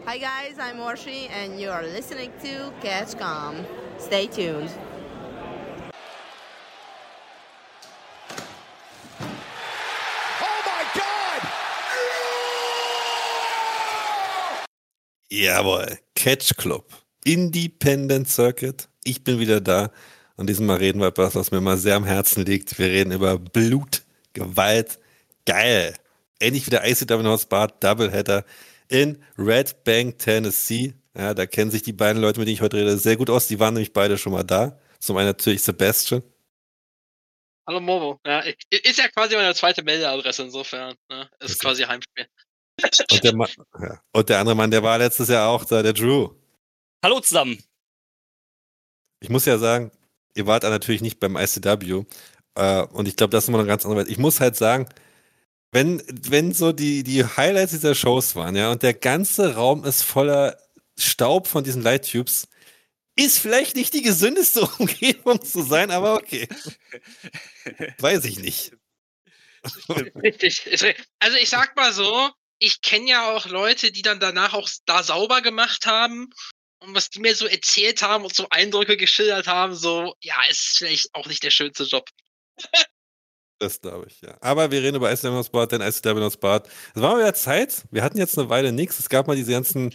Hi guys, I'm Orshi and you are listening to Catch.com. Stay tuned. Jawohl, Catch Club, Independent Circuit. Ich bin wieder da und diesmal reden wir über etwas, was mir mal sehr am Herzen liegt. Wir reden über Blut, Gewalt, geil. Endlich wieder ICW North Bar Doubleheader in Red Bank, Tennessee. Ja, da kennen sich die beiden Leute, mit denen ich heute rede, sehr gut aus. Die waren nämlich beide schon mal da. Zum einen natürlich Sebastian. Hallo Momo. Ja, ist ja quasi meine zweite Meldeadresse insofern. Ne? Ist quasi Heimspiel. Und der andere Mann, der war letztes Jahr auch da, der Drew. Hallo zusammen. Ich muss ja sagen, ihr wart da natürlich nicht beim ICW. Und ich glaube, das ist immer noch eine ganz andere Welt. Ich muss halt sagen, wenn so die Highlights dieser Shows waren, ja, und der ganze Raum ist voller Staub von diesen Light Tubes, ist vielleicht nicht die gesündeste Umgebung zu sein, aber okay. Weiß ich nicht. Richtig. Also ich sag mal so, ich kenne ja auch Leute, die dann danach auch da sauber gemacht haben und was die mir so erzählt haben und so Eindrücke geschildert haben, so, ja, ist vielleicht auch nicht der schönste Job. Das glaube ich, ja. Aber wir reden über ICW North Bar, denn ICW North Bar. Es war mal wieder Zeit. Wir hatten jetzt eine Weile nichts. Es gab mal diese ganzen,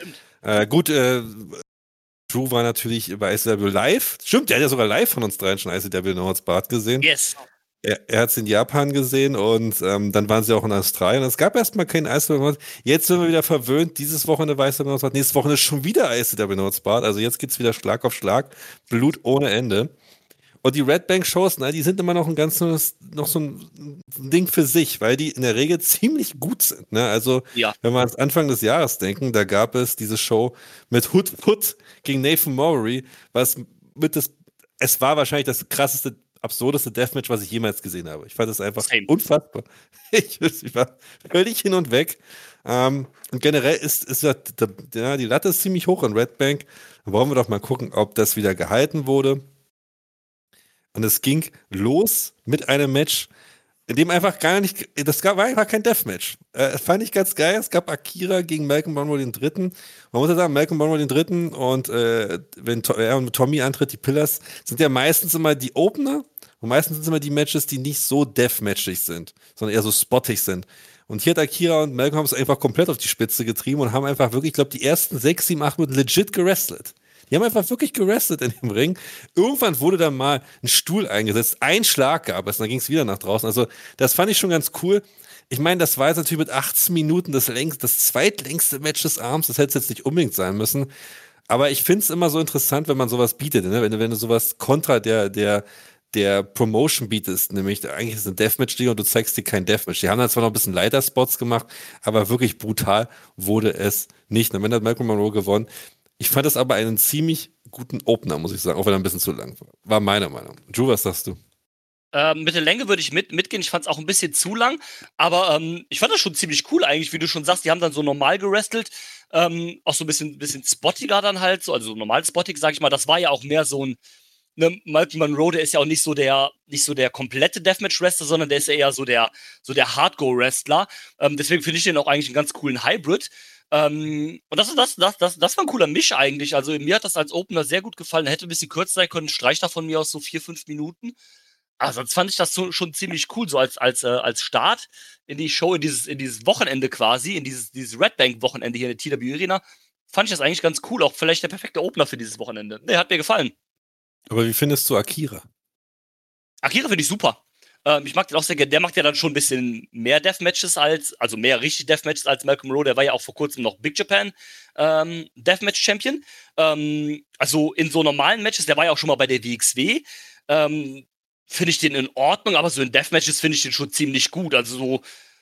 Drew war natürlich bei ICW live. Stimmt, der hat ja sogar live von uns dreien schon ICW North Bar gesehen. Yes. Er hat es in Japan gesehen und dann waren sie auch in Australien. Es gab erstmal keinen ICW North. Jetzt sind wir wieder verwöhnt. Dieses Wochenende war ICW North Bar. Nächstes Wochenende ist schon wieder ICW North Bar. Also jetzt geht's wieder Schlag auf Schlag. Blut ohne Ende. Und die Red Bank Shows, die sind immer noch noch so ein Ding für sich, weil die in der Regel ziemlich gut sind. Ne? Also, wenn wir ans Anfang des Jahres denken, da gab es diese Show mit Hood gegen Nathan Mowry, es war wahrscheinlich das krasseste, absurdeste Deathmatch, was ich jemals gesehen habe. Ich fand das einfach unfassbar. Ich war völlig hin und weg. Und generell ist die Latte ist ziemlich hoch in Red Bank. Dann wollen wir doch mal gucken, ob das wieder gehalten wurde. Und es ging los mit einem Match, in dem einfach war einfach kein Deathmatch. Fand ich ganz geil. Es gab Akira gegen Malcolm Monroe den Dritten. Man muss ja sagen, Malcolm Monroe den Dritten und wenn Tommy antritt, die Pillars, sind ja meistens immer die Opener und meistens sind es immer die Matches, die nicht so deathmatchig sind, sondern eher so spottig sind. Und hier hat Akira und Malcolm es einfach komplett auf die Spitze getrieben und haben einfach wirklich, ich glaube, die ersten 6, 7, 8 Minuten legit gewrestelt. Die haben einfach wirklich gerestet in dem Ring. Irgendwann wurde dann mal ein Stuhl eingesetzt. Ein Schlag gab es, und dann ging es wieder nach draußen. Also, das fand ich schon ganz cool. Ich meine, das war jetzt natürlich mit 18 Minuten das zweitlängste Match des Abends. Das hätte es jetzt nicht unbedingt sein müssen. Aber ich finde es immer so interessant, wenn man sowas bietet, ne? Wenn du sowas kontra der Promotion bietest, nämlich eigentlich ist es ein Deathmatch-Liga und du zeigst dir kein Deathmatch. Die haben dann zwar noch ein bisschen Leiterspots gemacht, aber wirklich brutal wurde es nicht. Am Ende hat Malcolm Monroe gewonnen. Ich fand das aber einen ziemlich guten Opener, muss ich sagen, auch wenn er ein bisschen zu lang war. War meine Meinung. Drew, was sagst du? Mit der Länge würde ich mitgehen. Ich fand es auch ein bisschen zu lang, aber ich fand das schon ziemlich cool eigentlich, wie du schon sagst. Die haben dann so normal gerestelt, auch so ein bisschen spottiger dann halt, so, also normal spottig, sag ich mal. Das war ja auch mehr so ein Malcolm Monroe, der ist ja auch nicht so der komplette Deathmatch-Wrestler, sondern der ist ja eher so der Hardcore-Wrestler. Deswegen finde ich den auch eigentlich einen ganz coolen Hybrid. Und das war ein cooler Misch eigentlich. Also mir hat das als Opener sehr gut gefallen. Hätte ein bisschen kürzer sein können. Streich da von mir aus so 4, 5 Minuten. Aber sonst fand ich das schon ziemlich cool, so als Start in die Show, in dieses Wochenende quasi, in dieses Red Bank-Wochenende hier in der TW Arena. Fand ich das eigentlich ganz cool. Auch vielleicht der perfekte Opener für dieses Wochenende. Nee, hat mir gefallen. Aber wie findest du Akira? Akira finde ich super. Ich mag den auch sehr gerne. Der macht ja dann schon ein bisschen mehr Deathmatches also mehr richtig Deathmatches als Malcolm Monroe. Der war ja auch vor kurzem noch Big Japan Deathmatch-Champion. Also in so normalen Matches, der war ja auch schon mal bei der WXW. Finde ich den in Ordnung, aber so in Deathmatches finde ich den schon ziemlich gut. Also so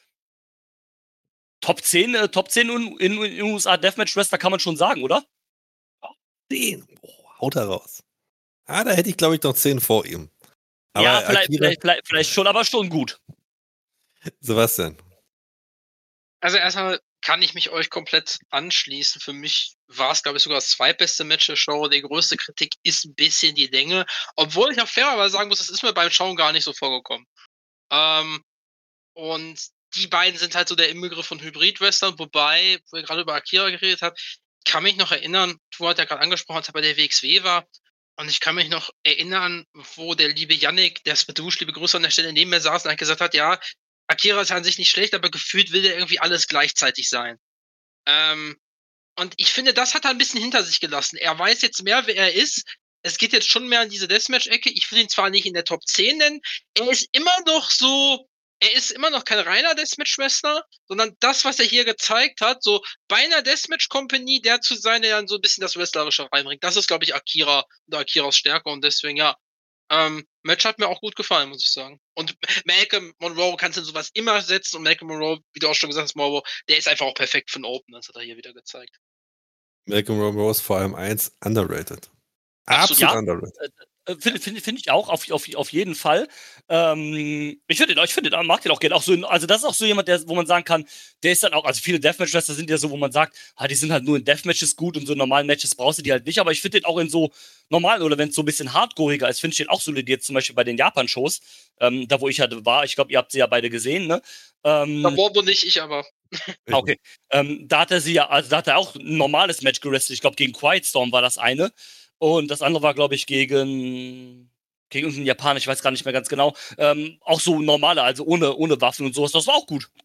Top 10 in USA Deathmatch-Wrestler kann man schon sagen, oder? 10. Haut er raus. Da hätte ich, glaube ich, noch 10 vor ihm. Aber ja, vielleicht schon, aber schon gut. Sebastian. Also erstmal kann ich mich euch komplett anschließen. Für mich war es, glaube ich, sogar das zweitbeste Match der Show. Die größte Kritik ist ein bisschen die Länge. Obwohl ich auch fairerweise sagen muss, das ist mir beim Schauen gar nicht so vorgekommen. Und die beiden sind halt so der Inbegriff von Hybrid-Western, wobei, wo ihr gerade über Akira geredet habt, kann mich noch erinnern, du hast ja gerade angesprochen, als er bei der WXW war. Und ich kann mich noch erinnern, wo der liebe Yannick, der Spadouche, liebe Grüße an der Stelle, neben mir saß und gesagt hat, ja, Akira ist an sich nicht schlecht, aber gefühlt will er irgendwie alles gleichzeitig sein. Und ich finde, das hat er ein bisschen hinter sich gelassen. Er weiß jetzt mehr, wer er ist. Es geht jetzt schon mehr in diese Deathmatch-Ecke. Ich will ihn zwar nicht in der Top 10 nennen, er ist immer noch kein reiner Deathmatch-Wrestler, sondern das, was er hier gezeigt hat, so bei einer Deathmatch-Company, der zu sein, der dann so ein bisschen das Wrestlerische reinbringt. Das ist, glaube ich, Akira oder Akiras Stärke und deswegen, ja. Match hat mir auch gut gefallen, muss ich sagen. Und Malcolm Monroe kannst du in sowas immer setzen und Malcolm Monroe, wie du auch schon gesagt hast, Monroe, der ist einfach auch perfekt für einen Open, das hat er hier wieder gezeigt. Malcolm Monroe ist vor allem Absolut, underrated. Absolut ja. underrated. Finde ich auch, auf jeden Fall. Ich mag den auch gerne. Auch so, also das ist auch so jemand, wo man sagen kann, der ist dann auch, also viele Deathmatch-Wrestler sind ja so, wo man sagt, die sind halt nur in Deathmatches gut und so in normalen Matches brauchst du die halt nicht, aber ich finde den auch in so normalen, oder wenn es so ein bisschen hardcoreiger ist, finde ich den auch solid, jetzt zum Beispiel bei den Japan-Shows, da wo ich halt war, ich glaube, ihr habt sie ja beide gesehen, ne? Morbo nicht, ich aber. Okay. Da hat er auch ein normales Match gewrestelt, ich glaube, gegen Quiet Storm war das eine. Und das andere war, glaube ich, gegen irgendeinen Japaner, ich weiß gar nicht mehr ganz genau. Auch so normale, also ohne Waffen und sowas. Das war auch gut.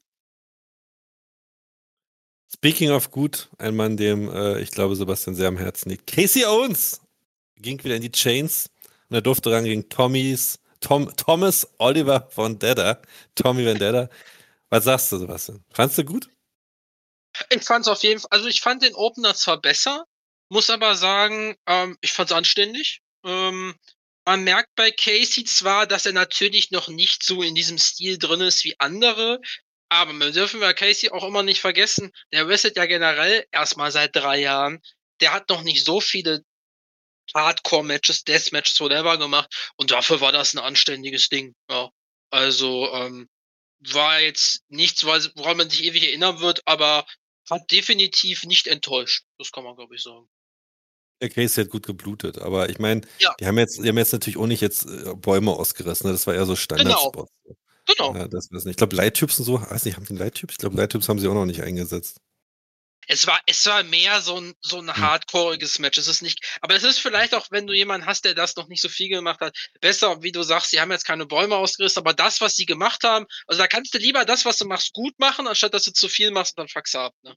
Speaking of gut, ein Mann, dem ich glaube, Sebastian sehr am Herzen liegt. Casey Owens ging wieder in die Chains und er durfte ran gegen Thomas Oliver Vendetta. Tommy Vendetta. Was sagst du, Sebastian? Fandst du gut? Ich fand's auf jeden Fall, also ich fand den Opener zwar besser, muss aber sagen, ich fand's anständig. Man merkt bei Casey zwar, dass er natürlich noch nicht so in diesem Stil drin ist wie andere, aber wir dürfen bei Casey auch immer nicht vergessen, der wrestelt ja generell erstmal seit 3 Jahren. Der hat noch nicht so viele Hardcore-Matches, Death-Matches, whatever gemacht und dafür war das ein anständiges Ding. Ja. Also, war jetzt nichts, woran man sich ewig erinnern wird, aber hat definitiv nicht enttäuscht. Das kann man, glaube ich, sagen. Der Casey hat gut geblutet, aber ich meine, Ja. die haben jetzt natürlich auch nicht jetzt Bäume ausgerissen, ne? Das war eher so Standardspots. Genau. Ja, das weiß nicht. Ich glaube, Light-Tubes und so, weiß nicht, haben die Light-Tubes? Ich glaube, Light-Tubes haben sie auch noch nicht eingesetzt. Es war mehr so ein hardcoreiges Match. Es ist nicht, aber es ist vielleicht auch, wenn du jemanden hast, der das noch nicht so viel gemacht hat, besser, wie du sagst, sie haben jetzt keine Bäume ausgerissen, aber das, was sie gemacht haben, also da kannst du lieber das, was du machst, gut machen, anstatt dass du zu viel machst und dann fuckst du ab, ne?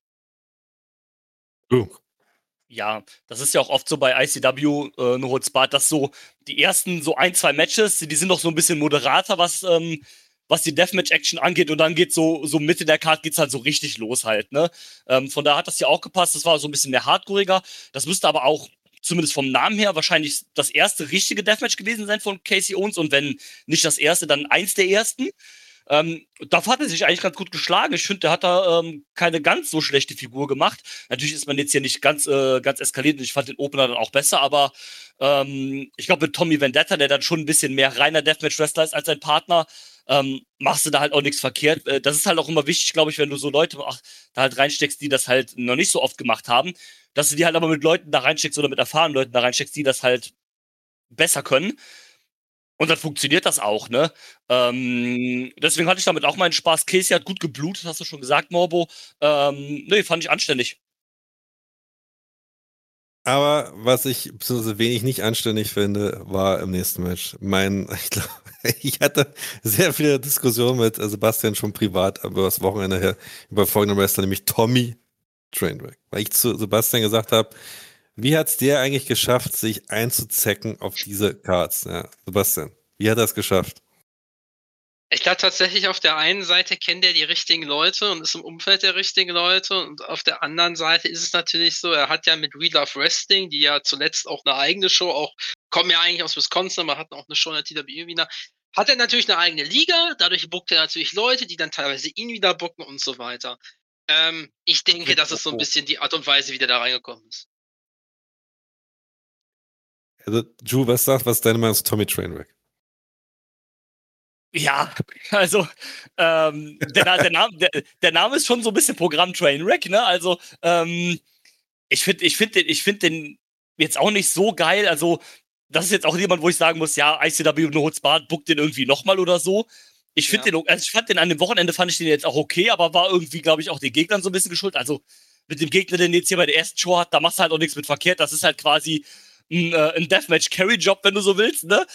Ja, das ist ja auch oft so bei ICW, No Holds Barred, dass so die ersten so 1, 2 Matches, die sind noch so ein bisschen moderater, was die Deathmatch-Action angeht, und dann geht so Mitte der Card geht's halt so richtig los halt, ne? Von daher hat das ja auch gepasst, das war so ein bisschen mehr hardcoreiger. Das müsste aber auch, zumindest vom Namen her, wahrscheinlich das erste richtige Deathmatch gewesen sein von Casey Owens, und wenn nicht das erste, dann eins der ersten. Da hat er sich eigentlich ganz gut geschlagen. Ich finde, der hat da keine ganz so schlechte Figur gemacht. Natürlich ist man jetzt hier nicht ganz eskaliert, und ich fand den Opener dann auch besser, aber ich glaube, mit Tommy Vendetta, der dann schon ein bisschen mehr reiner Deathmatch-Wrestler ist als sein Partner, machst du da halt auch nichts verkehrt. Das ist halt auch immer wichtig, glaube ich, wenn du so Leute da halt reinsteckst, die das halt noch nicht so oft gemacht haben, dass du die halt aber mit Leuten da reinsteckst oder mit erfahrenen Leuten da reinsteckst, die das halt besser können. Und dann funktioniert das auch, ne? Deswegen hatte ich damit auch meinen Spaß. Casey hat gut geblutet, hast du schon gesagt, Morbo. Nee, fand ich anständig. Aber was ich beziehungsweise wenig nicht anständig finde, war im nächsten Match. Ich hatte sehr viele Diskussionen mit Sebastian schon privat über das Wochenende her über folgenden Wrestler, nämlich Tommy Trainwreck. Weil ich zu Sebastian gesagt habe, wie hat es der eigentlich geschafft, sich einzuzecken auf diese Cards? Ja, Sebastian, wie hat er es geschafft? Ich glaube tatsächlich, auf der einen Seite kennt er die richtigen Leute und ist im Umfeld der richtigen Leute, und auf der anderen Seite ist es natürlich so, er hat ja mit We Love Wrestling, die ja zuletzt auch eine eigene Show, auch kommen ja eigentlich aus Wisconsin, aber hatten auch eine Show in der TWE wieder, hat er natürlich eine eigene Liga, dadurch bookt er natürlich Leute, die dann teilweise ihn wieder booken und so weiter. Ich denke, das ist so ein bisschen die Art und Weise, wie der da reingekommen ist. Also, Drew, was ist deine Meinung zu Tommy Trainwreck? Ja, also der Name ist schon so ein bisschen Programm Trainwreck, ne? Also ich find den jetzt auch nicht so geil. Also das ist jetzt auch jemand, wo ich sagen muss, ja, ICW No Holds Barred bookt den irgendwie nochmal oder so. Ich fand den an dem Wochenende fand ich den jetzt auch okay, aber war irgendwie, glaube ich, auch den Gegnern so ein bisschen geschuldet. Also mit dem Gegner, den jetzt hier bei der ersten Show hat, da machst du halt auch nichts mit verkehrt. Das ist halt quasi ein Deathmatch-Carry-Job, wenn du so willst, ne?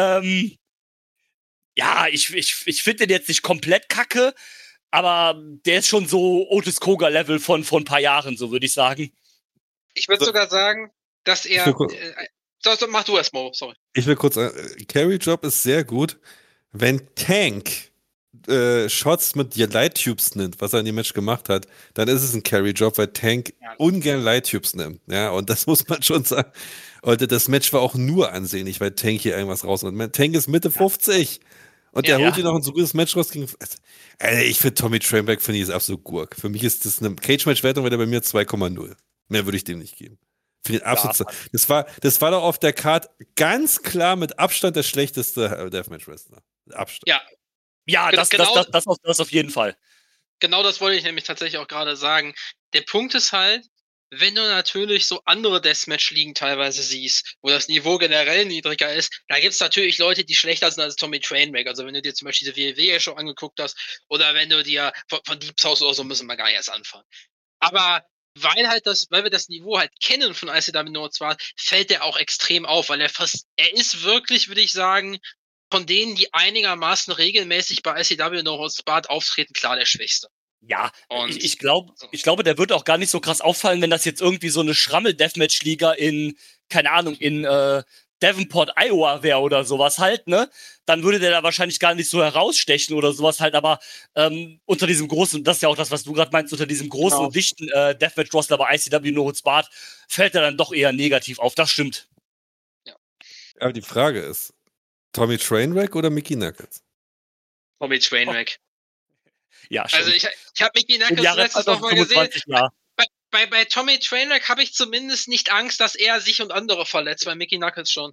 Ja, ich finde den jetzt nicht komplett kacke, aber der ist schon so Otis Koga-Level von ein paar Jahren, so würde ich sagen. Ich würde sogar sagen, dass er. Mach du erst mal, sorry. Ich will kurz Carry-Job ist sehr gut, wenn Tank Shots mit Light Tubes nimmt, was er in dem Match gemacht hat, dann ist es ein Carry-Job, weil Tank ungern Light Tubes nimmt. Ja, und das muss man schon sagen. Und das Match war auch nur ansehnlich, weil Tank hier irgendwas rausnimmt. Tank ist Mitte 50 und der holt hier noch ein so gutes Match raus. Ich finde Tommy Trainback ist absolut Gurk. Für mich ist das eine Cage-Match-Wertung, wäre der bei mir 2,0. Mehr würde ich dem nicht geben. Finde ich absolut. Das war doch auf der Card ganz klar mit Abstand der schlechteste Deathmatch-Wrestler. Abstand. Ja, das auf jeden Fall. Genau das wollte ich nämlich tatsächlich auch gerade sagen. Der Punkt ist halt, wenn du natürlich so andere Deathmatch-Ligen teilweise siehst, wo das Niveau generell niedriger ist, da gibt es natürlich Leute, die schlechter sind als Tommy Trainwreck. Also wenn du dir zum Beispiel diese WWE-Show angeguckt hast oder wenn du dir von Deep South oder so, müssen wir gar nicht erst anfangen. Aber weil wir das Niveau halt kennen von ICW Northstar, fällt der auch extrem auf, weil er ist wirklich, würde ich sagen, von denen, die einigermaßen regelmäßig bei ICW Northstar auftreten, klar der Schwächste. Ja, ich glaube, der wird auch gar nicht so krass auffallen, wenn das jetzt irgendwie so eine Schrammel-Deathmatch-Liga in, keine Ahnung, in Davenport, Iowa wäre oder sowas halt, ne? Dann würde der da wahrscheinlich gar nicht so herausstechen oder sowas halt, aber unter diesem großen, das ist ja auch das, was du gerade meinst, unter diesem großen und dichten Deathmatch-Roster bei ICW Northstar fällt er dann doch eher negativ auf, das stimmt. Ja. Aber die Frage ist, Tommy Trainwreck oder Mickey Knuckles? Tommy Trainwreck. Ja, schon. Also ich habe Mickey Knuckles letztens noch mal gesehen. Bei Tommy Trainwreck habe ich zumindest nicht Angst, dass er sich und andere verletzt, bei Mickey Knuckles schon.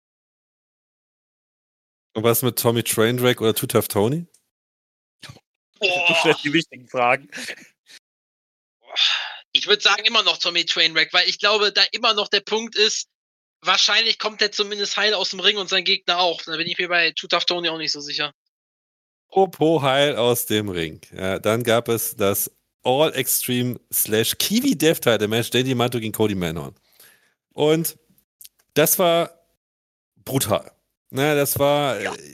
Und was mit Tommy Trainwreck oder Too Tough Tony? Du stellst die wichtigen Fragen. Ich würde sagen immer noch Tommy Trainwreck, weil ich glaube, da immer noch der Punkt ist, wahrscheinlich kommt der zumindest heil aus dem Ring und sein Gegner auch. Da bin ich mir bei Too Tough Tony auch nicht so sicher. Apropos heil aus dem Ring. Ja, dann gab es das All-Extreme/Kiwi Death Title Match, Danny Manto gegen Cody Manhorn. Und das war brutal. Na, das war,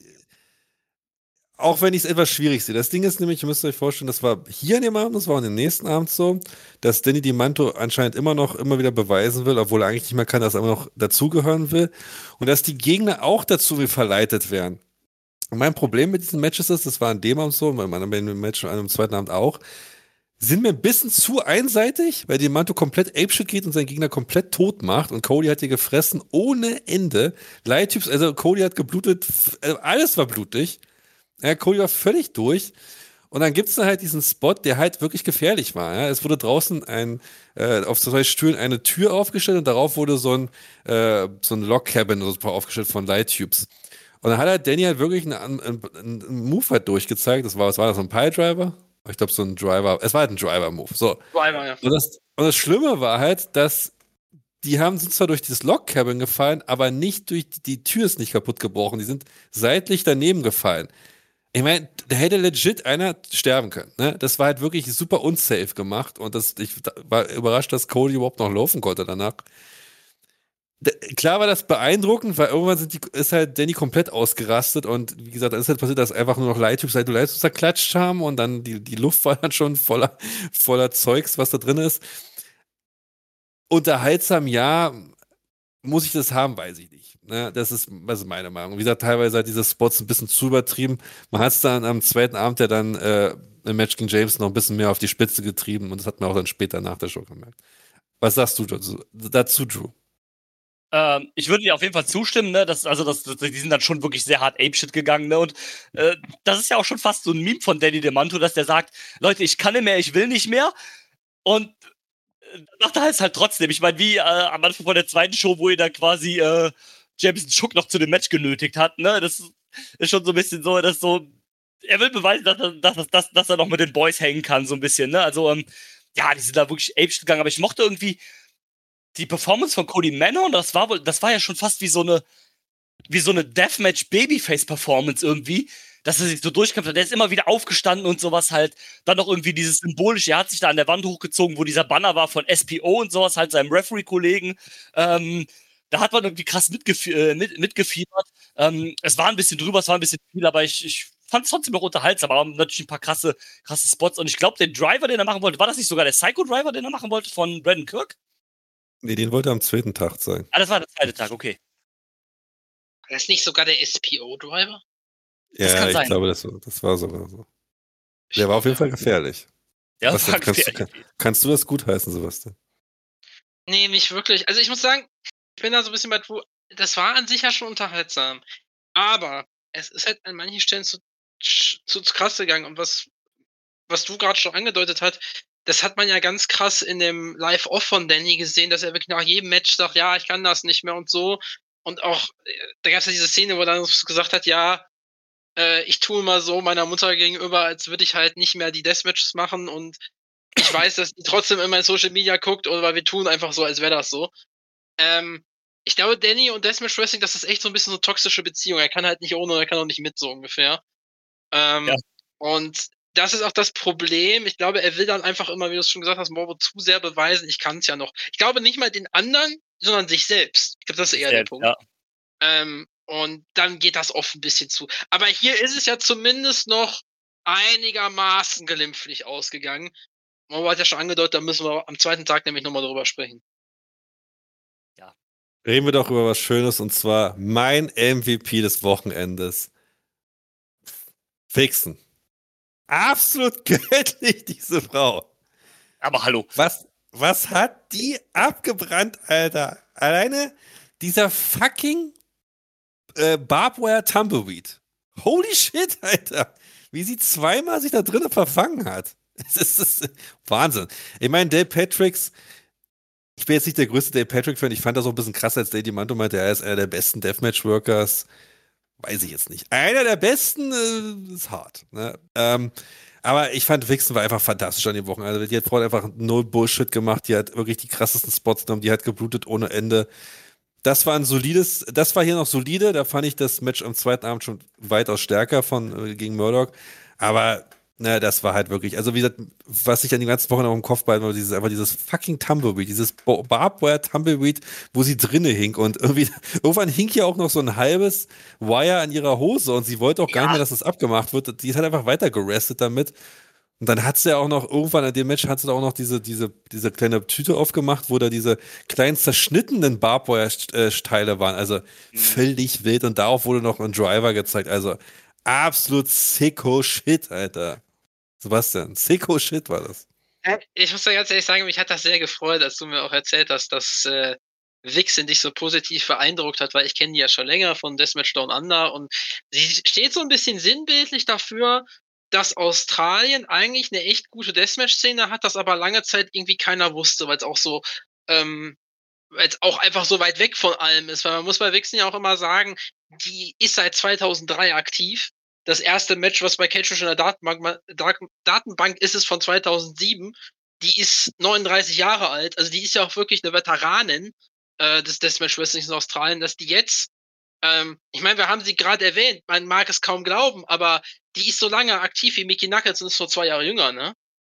auch wenn ich es etwas schwierig sehe. Das Ding ist nämlich, ihr müsst euch vorstellen, das war hier an dem Abend, das war auch an dem nächsten Abend so, dass Danny DiManto anscheinend immer wieder beweisen will, obwohl er eigentlich nicht mehr kann, dass er immer noch dazugehören will. Und dass die Gegner auch dazu verleitet werden. Und mein Problem mit diesen Matches ist, das war an dem Abend so, bei meinem Match und am zweiten Abend auch, sind mir ein bisschen zu einseitig, weil DiManto komplett apeshit geht und seinen Gegner komplett tot macht und Cody hat hier gefressen ohne Ende. Leittyps, also Cody hat geblutet, alles war blutig. Ja, Cody war völlig durch. Und dann gibt es halt diesen Spot, der halt wirklich gefährlich war. Ja. Es wurde draußen auf 2 Stühlen eine Tür aufgestellt und darauf wurde so ein Log-Cabin aufgestellt von Light-Tubes. Und dann hat halt Danny halt wirklich einen Move halt durchgezeigt. Was war das, so ein Pile-Driver? Ich glaube, so ein Driver. Es war halt ein Driver-Move. So. Driver, ja. Und das Schlimme war halt, dass sind zwar durch dieses Log-Cabin gefallen, aber nicht durch die Tür ist nicht kaputt gebrochen. Die sind seitlich daneben gefallen. Ich meine, da hätte legit einer sterben können. Ne? Das war halt wirklich super unsafe gemacht und ich war überrascht, dass Cody überhaupt noch laufen konnte danach. Klar war das beeindruckend, weil irgendwann ist halt Danny komplett ausgerastet und wie gesagt, dann ist halt passiert, dass einfach nur noch Light-Tubes zerklatscht haben und dann die Luft war dann schon voller Zeugs, was da drin ist. Unterhaltsam, ja, muss ich das haben, weiß ich nicht. Ne? Das ist meine Meinung. Wie gesagt, teilweise hat diese Spots ein bisschen zu übertrieben. Man hat es dann am zweiten Abend ja dann im Match gegen James noch ein bisschen mehr auf die Spitze getrieben und das hat man auch dann später nach der Show gemerkt. Was sagst du dazu, Drew? Ich würde dir auf jeden Fall zustimmen, ne? Die sind dann schon wirklich sehr hart Apeshit gegangen, ne? Und das ist ja auch schon fast so ein Meme von Danny DiManto, dass der sagt, Leute, ich kann nicht mehr, ich will nicht mehr. Und macht er es halt trotzdem. Ich meine, wie am Anfang von der zweiten Show, wo ihr da quasi Jameson Shook noch zu dem Match genötigt hat, ne? Das ist schon so ein bisschen so, dass so, er will beweisen, dass er noch mit den Boys hängen kann, so ein bisschen, ne? Also, ja, die sind da wirklich Apeshit gegangen, aber ich mochte irgendwie die Performance von Cody Manhorn, das war ja schon fast wie so eine Deathmatch-Babyface-Performance irgendwie. dass er sich so durchkämpft hat. Der ist immer wieder aufgestanden und sowas halt. Dann noch irgendwie dieses Symbolische, er hat sich da an der Wand hochgezogen, wo dieser Banner war von SPO und sowas, halt seinem Referee-Kollegen. Da hat man irgendwie krass mitgefiebert. Es war ein bisschen drüber, es war ein bisschen viel, aber ich fand es trotzdem noch unterhaltsam, aber natürlich ein paar krasse Spots. Und ich glaube, der Driver, den er machen wollte, war das nicht sogar der Psycho-Driver, den er machen wollte von Brandon Kirk? Nee, den wollte er am zweiten Tag sein. Ah, das war der zweite Tag, okay. Das ist nicht sogar der SPO-Driver? Das kann sein. Ich glaube, das war sogar so. Der war auf jeden Fall gefährlich. Ja, Was, war kannst du das gutheißen, Sebastian? Nee, nicht wirklich. Also ich muss sagen, ich bin da so ein bisschen bei Drew. Das war an sich ja schon unterhaltsam. Aber es ist halt an manchen Stellen zu krass gegangen. Und was du gerade schon angedeutet hast, das hat man ja ganz krass in dem Live-Off von Danny gesehen, dass er wirklich nach jedem Match sagt, ja, ich kann das nicht mehr und so. Und auch, da gab es ja diese Szene, wo er dann gesagt hat, ja, ich tue mal so meiner Mutter gegenüber, als würde ich halt nicht mehr die Deathmatches machen und ich weiß, dass die trotzdem immer in Social Media guckt, oder wir tun einfach so, als wäre das so. Ich glaube, Danny und Deathmatch Wrestling, das ist echt so ein bisschen so eine toxische Beziehung. Er kann halt nicht ohne, er kann auch nicht mit, so ungefähr. Und das ist auch das Problem. Ich glaube, er will dann einfach immer, wie du es schon gesagt hast, Morbo zu sehr beweisen, ich kann es ja noch. Ich glaube nicht mal den anderen, sondern sich selbst. Ich glaube, das ist eher der Punkt. Ja. Und dann geht das oft ein bisschen zu. Aber hier ist es ja zumindest noch einigermaßen glimpflich ausgegangen. Morbo hat ja schon angedeutet, da müssen wir am zweiten Tag nämlich nochmal drüber sprechen. Ja. Reden wir doch über was Schönes, und zwar mein MVP des Wochenendes. Fixen. Absolut göttlich, diese Frau. Aber hallo. Was hat die abgebrannt, Alter? Alleine dieser fucking Barbwire Tumbleweed. Holy shit, Alter. Wie sie zweimal sich da drinnen verfangen hat. Das ist Wahnsinn. Ich meine, Dale Patricks, ich bin jetzt nicht der größte Dale Patrick-Fan, ich fand das auch ein bisschen krasser, als Dale DiManto meinte, er ist einer der besten Deathmatch-Workers. Weiß ich jetzt nicht. Einer der besten ist hart. Ne? Aber ich fand, Vixen war einfach fantastisch an den Wochen. Also die hat vorher einfach null Bullshit gemacht, die hat wirklich die krassesten Spots genommen, die hat geblutet ohne Ende. Das war hier noch solide, da fand ich das Match am zweiten Abend schon weitaus stärker gegen Murdoch. Aber na, das war halt wirklich, also wie gesagt, was ich an den ganzen Wochen noch im Kopf behalten war, einfach dieses fucking Tumbleweed, dieses Barbwire Tumbleweed, wo sie drinne hing, und irgendwann hing ja auch noch so ein halbes Wire an ihrer Hose und sie wollte auch gar nicht mehr, dass das abgemacht wird. Die ist halt einfach weiter gerestet damit. Und dann hat sie ja auch noch, irgendwann in dem Match hat sie da auch noch diese kleine Tüte aufgemacht, wo da diese kleinen zerschnittenen Barbwire-Teile waren. Also völlig wild, und darauf wurde noch ein Driver gezeigt. Also absolut sicko Shit, Alter. Sebastian, sicko Shit war das. Ich muss da ganz ehrlich sagen, mich hat das sehr gefreut, als du mir auch erzählt hast, dass Vixen dich so positiv beeindruckt hat, weil ich kenne die ja schon länger von Deathmatch Down Under, und sie steht so ein bisschen sinnbildlich dafür, dass Australien eigentlich eine echt gute Deathmatch-Szene hat, das aber lange Zeit irgendwie keiner wusste, weil es auch so, weil es auch einfach so weit weg von allem ist, weil man muss bei Vixen ja auch immer sagen, die ist seit 2003 aktiv. Das erste Match, was bei Catch in der Datenbank ist, ist von 2007. Die ist 39 Jahre alt, also die ist ja auch wirklich eine Veteranin des Deathmatch Wrestlings in Australien, dass die jetzt, ich meine, wir haben sie gerade erwähnt, man mag es kaum glauben, aber die ist so lange aktiv wie Mickey Knuckles und ist nur 2 Jahre jünger, ne?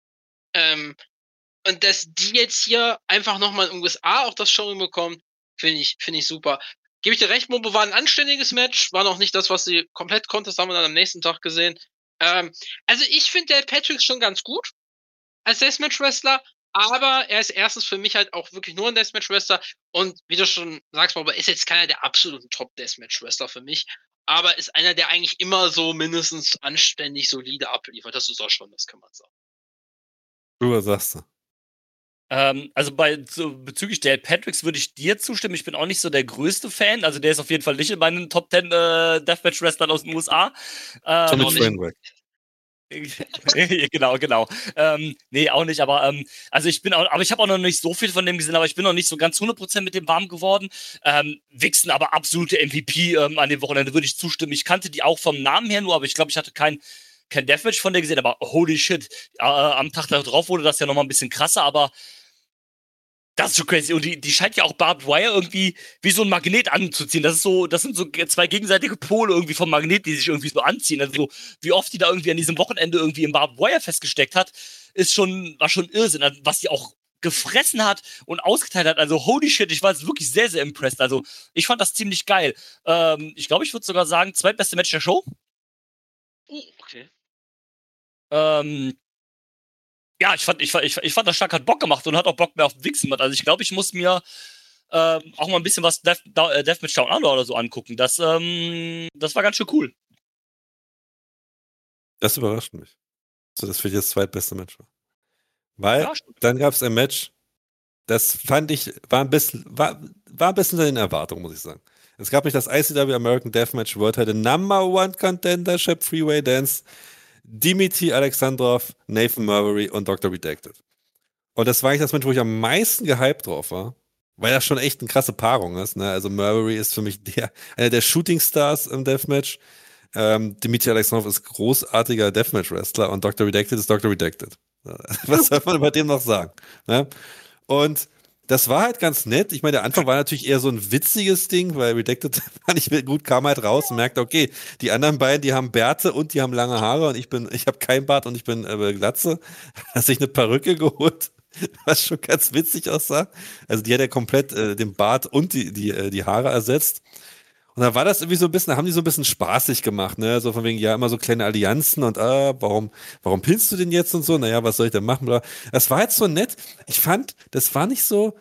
Und dass die jetzt hier einfach nochmal in den USA auch das Showing bekommt, finde ich super. Gebe ich dir recht, Mobo war ein anständiges Match, war noch nicht das, was sie komplett konnte, das haben wir dann am nächsten Tag gesehen. Also ich finde der Patrick schon ganz gut als Deathmatch-Wrestler, aber er ist erstens für mich halt auch wirklich nur ein Deathmatch-Wrestler, und wie du schon sagst, Mobo, ist jetzt keiner der absoluten Top-Deathmatch-Wrestler für mich, aber ist einer, der eigentlich immer so mindestens anständig solide abliefert. Das ist auch schon, das kann man sagen. Was sagst du? Also bezüglich Dale Patricks würde ich dir zustimmen. Ich bin auch nicht so der größte Fan. Also der ist auf jeden Fall nicht in meinen Top 10 Deathmatch-Wrestlern aus den USA. Genau. Nee, auch nicht, aber also ich habe auch noch nicht so viel von dem gesehen, aber ich bin noch nicht so ganz 100% mit dem warm geworden. Vixen, aber absolute MVP an dem Wochenende, würde ich zustimmen. Ich kannte die auch vom Namen her nur, aber ich glaube, ich hatte kein Deathmatch von der gesehen, aber holy shit, am Tag darauf wurde das ja nochmal ein bisschen krasser, aber Das ist schon crazy. Und die scheint ja auch Barbed Wire irgendwie wie so ein Magnet anzuziehen. Das sind so zwei gegenseitige Pole irgendwie vom Magnet, die sich irgendwie so anziehen. Also wie oft die da irgendwie an diesem Wochenende irgendwie im Barbed Wire festgesteckt hat, war schon Irrsinn. Also, was die auch gefressen hat und ausgeteilt hat. Also holy shit, ich war jetzt wirklich sehr, sehr impressed. Also ich fand das ziemlich geil. Ich glaube, ich würde sogar sagen, zweitbeste Match der Show. Okay. Ja, ich fand das stark, hat Bock gemacht und hat auch Bock mehr auf Wichsen gemacht. Also ich glaube, ich muss mir auch mal ein bisschen was Deathmatch Down Under oder so angucken. Das war ganz schön cool. Das überrascht mich. So, das für dich das zweitbeste Match war. Weil Ja, dann gab es ein Match, das fand ich, war ein bisschen unter den Erwartungen, muss ich sagen. Es gab nicht das ICW American Deathmatch World Title Number One Contendership Freeway Dance. Dimitri Alexandrov, Nathan Marbury und Dr. Redacted. Und das war eigentlich das Match, wo ich am meisten gehypt drauf war, weil das schon echt eine krasse Paarung ist. Ne? Also Marbury ist für mich einer der Shooting Stars im Deathmatch. Dimitri Alexandrov ist großartiger Deathmatch-Wrestler und Dr. Redacted ist Dr. Redacted. Was soll man über dem noch sagen? Ne? Und das war halt ganz nett. Ich meine, der Anfang war natürlich eher so ein witziges Ding, weil Redacted war nicht mehr gut, kam halt raus und merkte, okay, die anderen beiden, die haben Bärte und die haben lange Haare und ich habe kein Bart und ich bin Glatze. Hat sich eine Perücke geholt, was schon ganz witzig aussah. Also die hat ja komplett den Bart und die Haare ersetzt. Und da war das irgendwie so ein bisschen, da haben die so ein bisschen spaßig gemacht, ne? So von wegen, ja, immer so kleine Allianzen und warum pinnst du den jetzt und so? Naja, was soll ich denn machen? Das war jetzt so nett. Ich fand, das war nicht so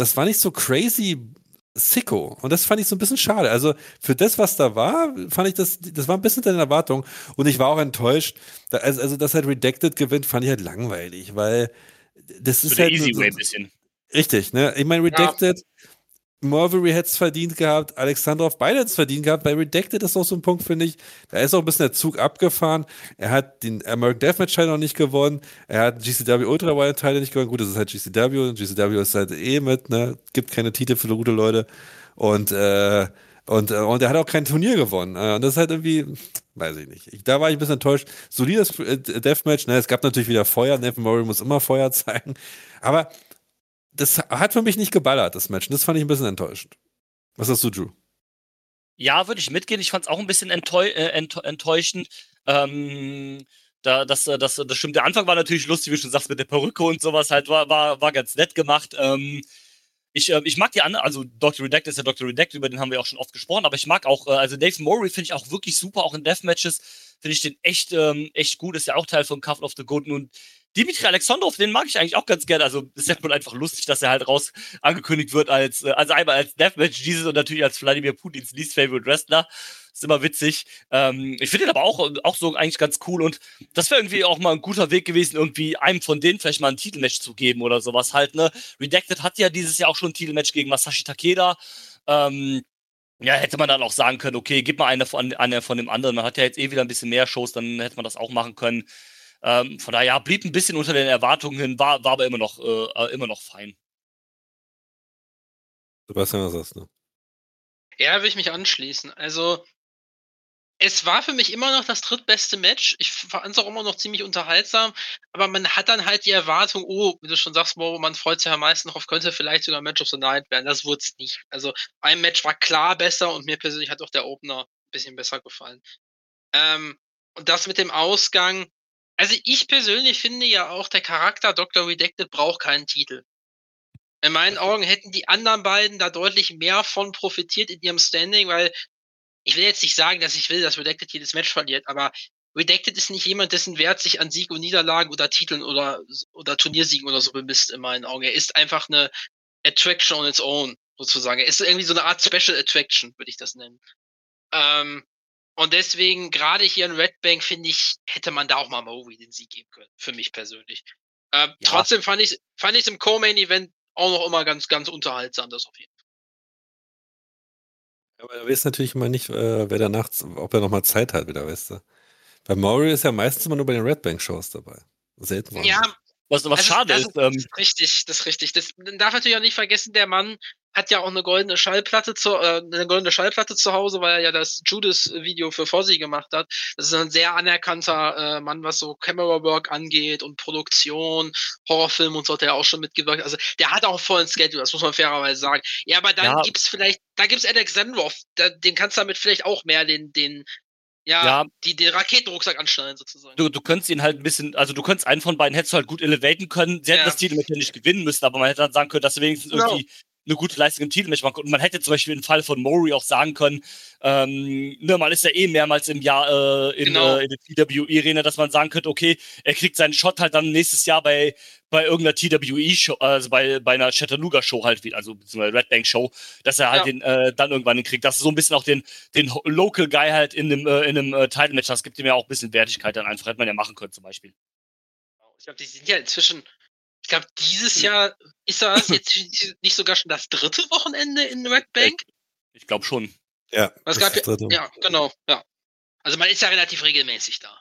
crazy sicko. Und das fand ich so ein bisschen schade. Also für das, was da war, fand ich das war ein bisschen hinter den Erwartungen. Und ich war auch enttäuscht. Also, dass halt Redacted gewinnt, fand ich halt langweilig, weil das ist so halt easy way ein bisschen. Richtig, ne? Ich meine, Redacted, Marbury hätte es verdient gehabt, Alexandrov beide hätten es verdient gehabt. Bei Redacted ist auch so ein Punkt, finde ich, da ist auch ein bisschen der Zug abgefahren. Er hat den American Deathmatch Title noch nicht gewonnen. Er hat GCW Ultra Wide Title nicht gewonnen. Gut, das ist halt GCW. Und GCW ist halt mit, ne? Gibt keine Titel für gute Leute. Und er hat auch kein Turnier gewonnen. Und das ist halt irgendwie, weiß ich nicht. Da war ich ein bisschen enttäuscht. Solides Deathmatch, ne? Es gab natürlich wieder Feuer. Nathan Marbury muss immer Feuer zeigen. Aber das hat für mich nicht geballert, das Match. Und das fand ich ein bisschen enttäuschend. Was hast du, Drew? Ja, würde ich mitgehen. Ich fand es auch ein bisschen enttäuschend. Das stimmt. Der Anfang war natürlich lustig, wie du schon sagst, mit der Perücke und sowas halt, war ganz nett gemacht. Ich mag die anderen, also Dr. Redacted ist ja Dr. Redacted, über den haben wir auch schon oft gesprochen, aber ich mag auch, also Nathan Marbury finde ich auch wirklich super, auch in Deathmatches finde ich den echt gut, ist ja auch Teil von Couple of the Golden und Dimitri Alexandrov, den mag ich eigentlich auch ganz gerne. Also ist ja wohl einfach lustig, dass er halt raus angekündigt wird also einmal als Deathmatch Jesus und natürlich als Wladimir Putins least favorite Wrestler. Ist immer witzig. Ich finde ihn aber auch so eigentlich ganz cool und das wäre irgendwie auch mal ein guter Weg gewesen, irgendwie einem von denen vielleicht mal ein Titelmatch zu geben oder sowas halt, ne? Redacted hat ja dieses Jahr auch schon ein Titelmatch gegen Masashi Takeda. Ja, hätte man dann auch sagen können, okay, gib mal eine von dem anderen. Man hat ja jetzt wieder ein bisschen mehr Shows, dann hätte man das auch machen können. Von daher ja, blieb ein bisschen unter den Erwartungen hin, war aber immer noch fein. Sebastian, was sagst du? Ja, will ich mich anschließen. Also, es war für mich immer noch das drittbeste Match. Ich fand es auch immer noch ziemlich unterhaltsam, aber man hat dann halt die Erwartung, wie du schon sagst, man freut sich am meisten darauf, könnte vielleicht sogar Match of the Night werden. Das wurde es nicht. Also, ein Match war klar besser und mir persönlich hat auch der Opener ein bisschen besser gefallen. Und das mit dem Ausgang, also ich persönlich finde ja auch, der Charakter Dr. Redacted braucht keinen Titel. In meinen Augen hätten die anderen beiden da deutlich mehr von profitiert in ihrem Standing, weil ich will jetzt nicht sagen, dass ich will, dass Redacted jedes Match verliert, aber Redacted ist nicht jemand, dessen Wert sich an Sieg und Niederlagen oder Titeln oder Turniersiegen oder so bemisst in meinen Augen. Er ist einfach eine Attraction on its own, sozusagen. Er ist irgendwie so eine Art Special Attraction, würde ich das nennen. Und deswegen, gerade hier in Red Bank, finde ich, hätte man da auch mal Marbury den Sieg geben können. Für mich persönlich. Ja. Trotzdem fand ich es im Co-Main-Event auch noch immer ganz, ganz unterhaltsam, das auf jeden Fall. Aber du weißt natürlich immer nicht, wer danach, ob er nochmal Zeit hat, wieder, weißt du. Bei Marbury ist ja meistens immer nur bei den Red Bank Shows dabei. Selten war. Was schade ist. Das ist richtig. Das darf natürlich auch nicht vergessen, der Mann hat ja auch eine goldene Schallplatte zu Hause, weil er ja das Judas-Video für Fozzy gemacht hat. Das ist ein sehr anerkannter Mann, was so Camera-Work angeht und Produktion, Horrorfilm und so hat er auch schon mitgewirkt. Also der hat auch vollen Schedule, das muss man fairerweise sagen. Ja, aber dann gibt's Alex Zenroff, den kannst du damit vielleicht auch mehr den den Raketenrucksack anschnallen sozusagen. Du könntest ihn halt ein bisschen, also du könntest einen von beiden hättest du halt gut elevaten können. Sie hätten das Titelmatch nicht gewinnen müssen, aber man hätte dann sagen können, dass sie wenigstens irgendwie eine gute Leistung im Titelmatch machen konnten. Und man hätte zum Beispiel im Fall von Mori auch sagen können, man ist ja mehrmals im Jahr in der TWE-Arena, dass man sagen könnte, okay, er kriegt seinen Shot halt dann nächstes Jahr bei irgendeiner TWE-Show, also bei einer Chattanooga-Show halt, also beziehungsweise Red Bank-Show, dass er halt den dann irgendwann kriegt. Dass du so ein bisschen auch den Local Guy halt in einem Title-Match hast, gibt ihm ja auch ein bisschen Wertigkeit dann einfach, hätte man ja machen können zum Beispiel. Ich glaube, die sind ja inzwischen, ich glaube, dieses Jahr ist das jetzt nicht sogar schon das 3. Wochenende in Red Bank? Ich glaube schon. Ja, das gab ja, genau, ja. Also man ist ja relativ regelmäßig da.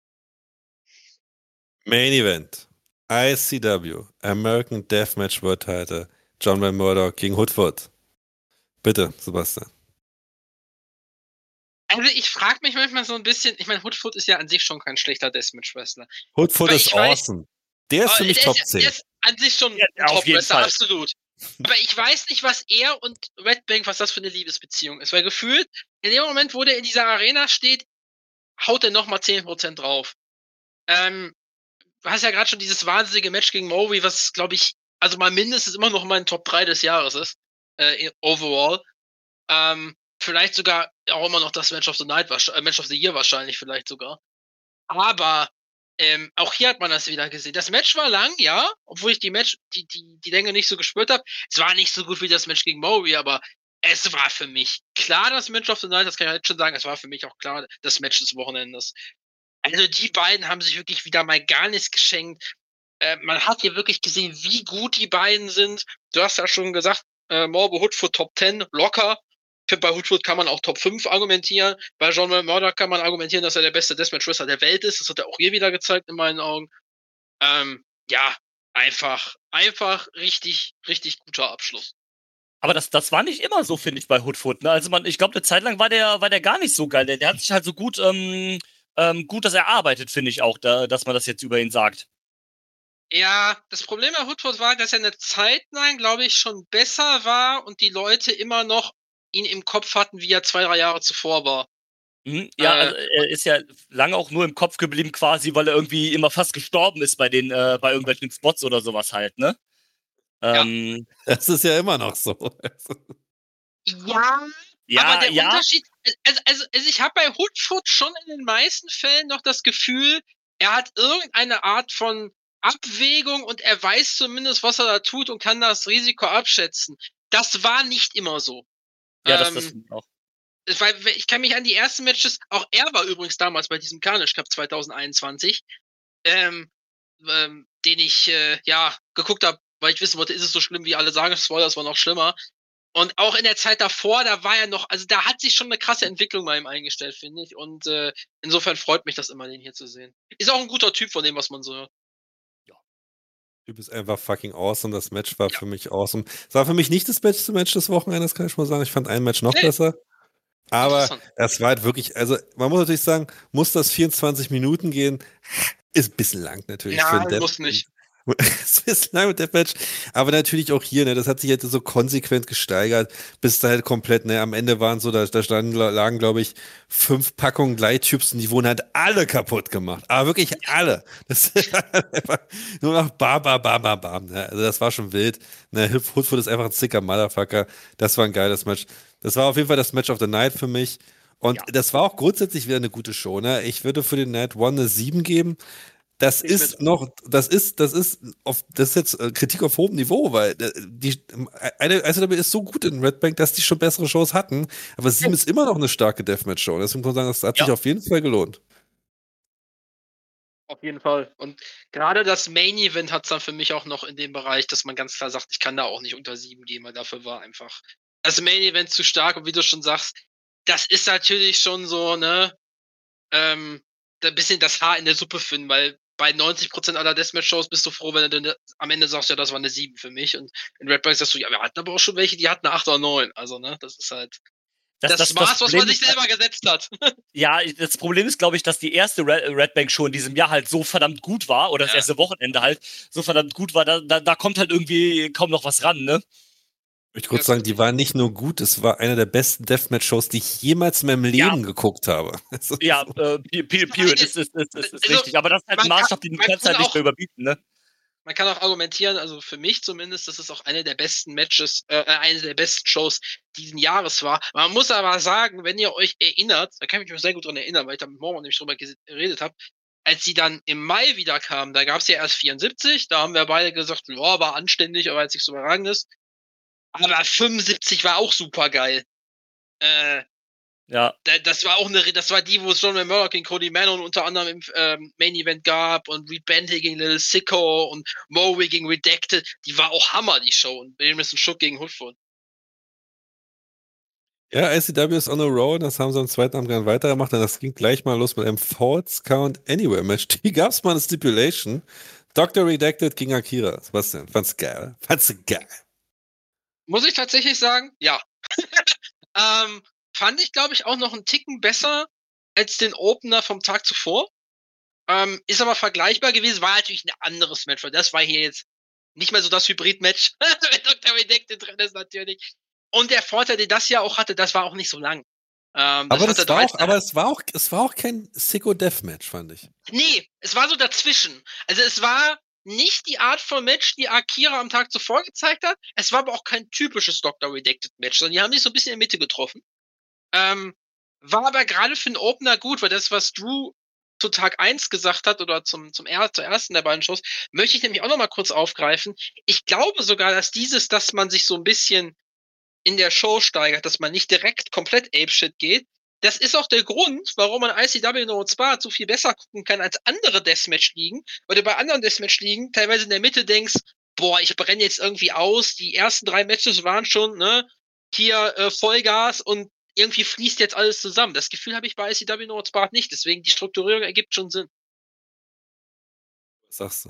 Main Event. ICW, American Deathmatch World Title, John Van Murdoch gegen Hoodfoot. Bitte, Sebastian. Also ich frage mich manchmal so ein bisschen, ich meine, Hoodfoot ist ja an sich schon kein schlechter Deathmatch-Wrestler. Hoodfoot ist awesome. Der ist für mich Top 10. Der ist an sich schon ein Top-Wrestler, absolut. Aber ich weiß nicht, was er und Red Bank, was das für eine Liebesbeziehung ist. Weil gefühlt, in dem Moment, wo der in dieser Arena steht, haut er nochmal 10% drauf. Du hast ja gerade schon dieses wahnsinnige Match gegen Mowry, was, glaube ich, also mal mindestens immer noch mein Top 3 des Jahres ist. Overall. Vielleicht sogar auch immer noch das Match of the Night, Match of the Year wahrscheinlich vielleicht sogar. Aber auch hier hat man das wieder gesehen. Das Match war lang, ja, obwohl ich die Länge nicht so gespürt habe. Es war nicht so gut wie das Match gegen Mowry, aber es war für mich klar das Match of the Night, das kann ich jetzt schon sagen. Es war für mich auch klar das Match des Wochenendes. Also die beiden haben sich wirklich wieder mal gar nichts geschenkt. Man hat hier wirklich gesehen, wie gut die beiden sind. Du hast ja schon gesagt, Morbo Hoodfoot Top 10, locker. Bei Hoodfoot kann man auch Top 5 argumentieren. Bei John Murdoch kann man argumentieren, dass er der beste Deathmatch-Wrestler der Welt ist. Das hat er auch hier wieder gezeigt, in meinen Augen. Einfach richtig, richtig guter Abschluss. Aber das war nicht immer so, finde ich, bei Hoodfoot. Ne? Also ich glaube, eine Zeit lang war der gar nicht so geil. Der hat sich halt so gut das erarbeitet, finde ich auch, dass man das jetzt über ihn sagt. Ja, das Problem bei Hoodfoot war, dass er eine Zeit lang, glaube ich, schon besser war und die Leute immer noch ihn im Kopf hatten, wie er 2-3 Jahre zuvor war. Ja, also er ist ja lange auch nur im Kopf geblieben quasi, weil er irgendwie immer fast gestorben ist bei irgendwelchen Spots oder sowas halt, ne? Das ist ja immer noch so. Ja, aber der Unterschied, also ich habe bei Hoodfoot schon in den meisten Fällen noch das Gefühl, er hat irgendeine Art von Abwägung und er weiß zumindest, was er da tut und kann das Risiko abschätzen. Das war nicht immer so. Ja, das stimmt auch. Ich kann mich an die ersten Matches, auch er war übrigens damals bei diesem Carnage Cup 2021, den ich geguckt habe, weil ich wissen wollte, ist es so schlimm, wie alle sagen, das war noch schlimmer. Und auch in der Zeit davor, da war er noch, also da hat sich schon eine krasse Entwicklung bei ihm eingestellt, finde ich. Und insofern freut mich das immer, den hier zu sehen. Ist auch ein guter Typ von dem, was man so hört. Der Typ ist einfach fucking awesome. Das Match war für mich awesome. Es war für mich nicht das beste Match des Wochenendes, kann ich mal sagen. Ich fand ein Match noch besser. Aber es war halt wirklich, also man muss natürlich sagen, muss das 24 Minuten gehen? Ist ein bisschen lang natürlich. Nein, muss nicht. Es ist lang mit Deathmatch, aber natürlich auch hier, ne, das hat sich halt so konsequent gesteigert, bis da halt komplett, ne, am Ende waren so, da lagen, glaube ich, 5 Packungen Gleittubes und die wurden halt alle kaputt gemacht, aber wirklich alle. Das einfach nur noch bam, ne? Also das war schon wild, ne, Hoodfoot ist einfach ein sicker Motherfucker, das war ein geiles Match. Das war auf jeden Fall das Match of the Night für mich und das war auch grundsätzlich wieder eine gute Show, ne, ich würde für den Night One eine 7 geben. Das ist jetzt Kritik auf hohem Niveau, weil eine ICW ist so gut in Red Bank, dass die schon bessere Shows hatten, aber 7 ist immer noch eine starke Deathmatch-Show. Deswegen muss man sagen, das hat sich auf jeden Fall gelohnt. Auf jeden Fall. Und gerade das Main-Event hat es dann für mich auch noch in dem Bereich, dass man ganz klar sagt, ich kann da auch nicht unter 7 gehen, weil dafür war einfach das Main-Event zu stark. Und wie du schon sagst, das ist natürlich schon so, ne, ein bisschen das Haar in der Suppe finden, weil bei 90% aller Deathmatch-Shows bist du froh, wenn du am Ende sagst, ja, das war eine 7 für mich. Und in Red Bull sagst du, ja, wir hatten aber auch schon welche, die hatten eine 8 oder 9. Also, ne, das ist halt das Maß, was man sich selber gesetzt hat. Ja, das Problem ist, glaube ich, dass die erste Red Bank Show in diesem Jahr halt so verdammt gut war, oder das erste Wochenende halt so verdammt gut war, da kommt halt irgendwie kaum noch was ran, ne? Ich würde kurz sagen, die war nicht nur gut, es war eine der besten Deathmatch-Shows, die ich jemals in meinem Leben geguckt habe. Ja, Period ist richtig. Aber das ist halt ein Maßstab, den du kannst halt nicht mehr überbieten, ne? Man kann auch argumentieren, also für mich zumindest, dass es auch eine der besten Matches, eine der besten Shows diesen Jahres war. Man muss aber sagen, wenn ihr euch erinnert, da kann ich mich sehr gut dran erinnern, weil ich da mit Mormon nämlich drüber geredet habe, als sie dann im Mai wieder kamen, da gab es ja erst 74, da haben wir beide gesagt, ja, war anständig, aber jetzt nichts Überragendes. Aber 75 war auch super geil. Ja. Das war auch das war die, wo es John Murdoch gegen Cody Manon unter anderem im Main Event gab und Reed Bentley gegen Little Sicko und Moe gegen Redacted. Die war auch Hammer, die Show. Und Jameson Shook gegen Hoodfoot. Ja, ICW ist on a roll, das haben sie am zweiten Abend weitergemacht und das ging gleich mal los mit einem Falls Count Anywhere Match. Die gab es mal eine Stipulation. Dr. Redacted gegen Akira. Was denn? Fand's geil? Muss ich tatsächlich sagen, ja. Fand ich, glaube ich, auch noch einen Ticken besser als den Opener vom Tag zuvor. Ist aber vergleichbar gewesen, war natürlich ein anderes Match, weil das war hier jetzt nicht mehr so das Hybrid-Match, wenn Dr. Redacted drin ist natürlich. Und der Vorteil, den das ja auch hatte, das war auch nicht so lang. Aber es war auch kein Sicko Deathmatch, fand ich. Nee, es war so dazwischen. Also es war nicht die Art von Match, die Akira am Tag zuvor gezeigt hat. Es war aber auch kein typisches Dr. Redacted Match, sondern die haben sich so ein bisschen in der Mitte getroffen. War aber gerade für den Opener gut, weil das, was Drew zu Tag 1 gesagt hat, oder zur ersten der beiden Shows, möchte ich nämlich auch noch mal kurz aufgreifen. Ich glaube sogar, dass man sich so ein bisschen in der Show steigert, dass man nicht direkt komplett apeshit geht. Das ist auch der Grund, warum man ICW No Spa so viel besser gucken kann als andere Deathmatch-Ligen, weil du bei anderen Deathmatch-Ligen teilweise in der Mitte denkst, boah, ich brenne jetzt irgendwie aus, die ersten 3 Matches waren schon, ne, hier Vollgas und irgendwie fließt jetzt alles zusammen. Das Gefühl habe ich bei ICW No Spa nicht, deswegen die Strukturierung ergibt schon Sinn. Was sagst du?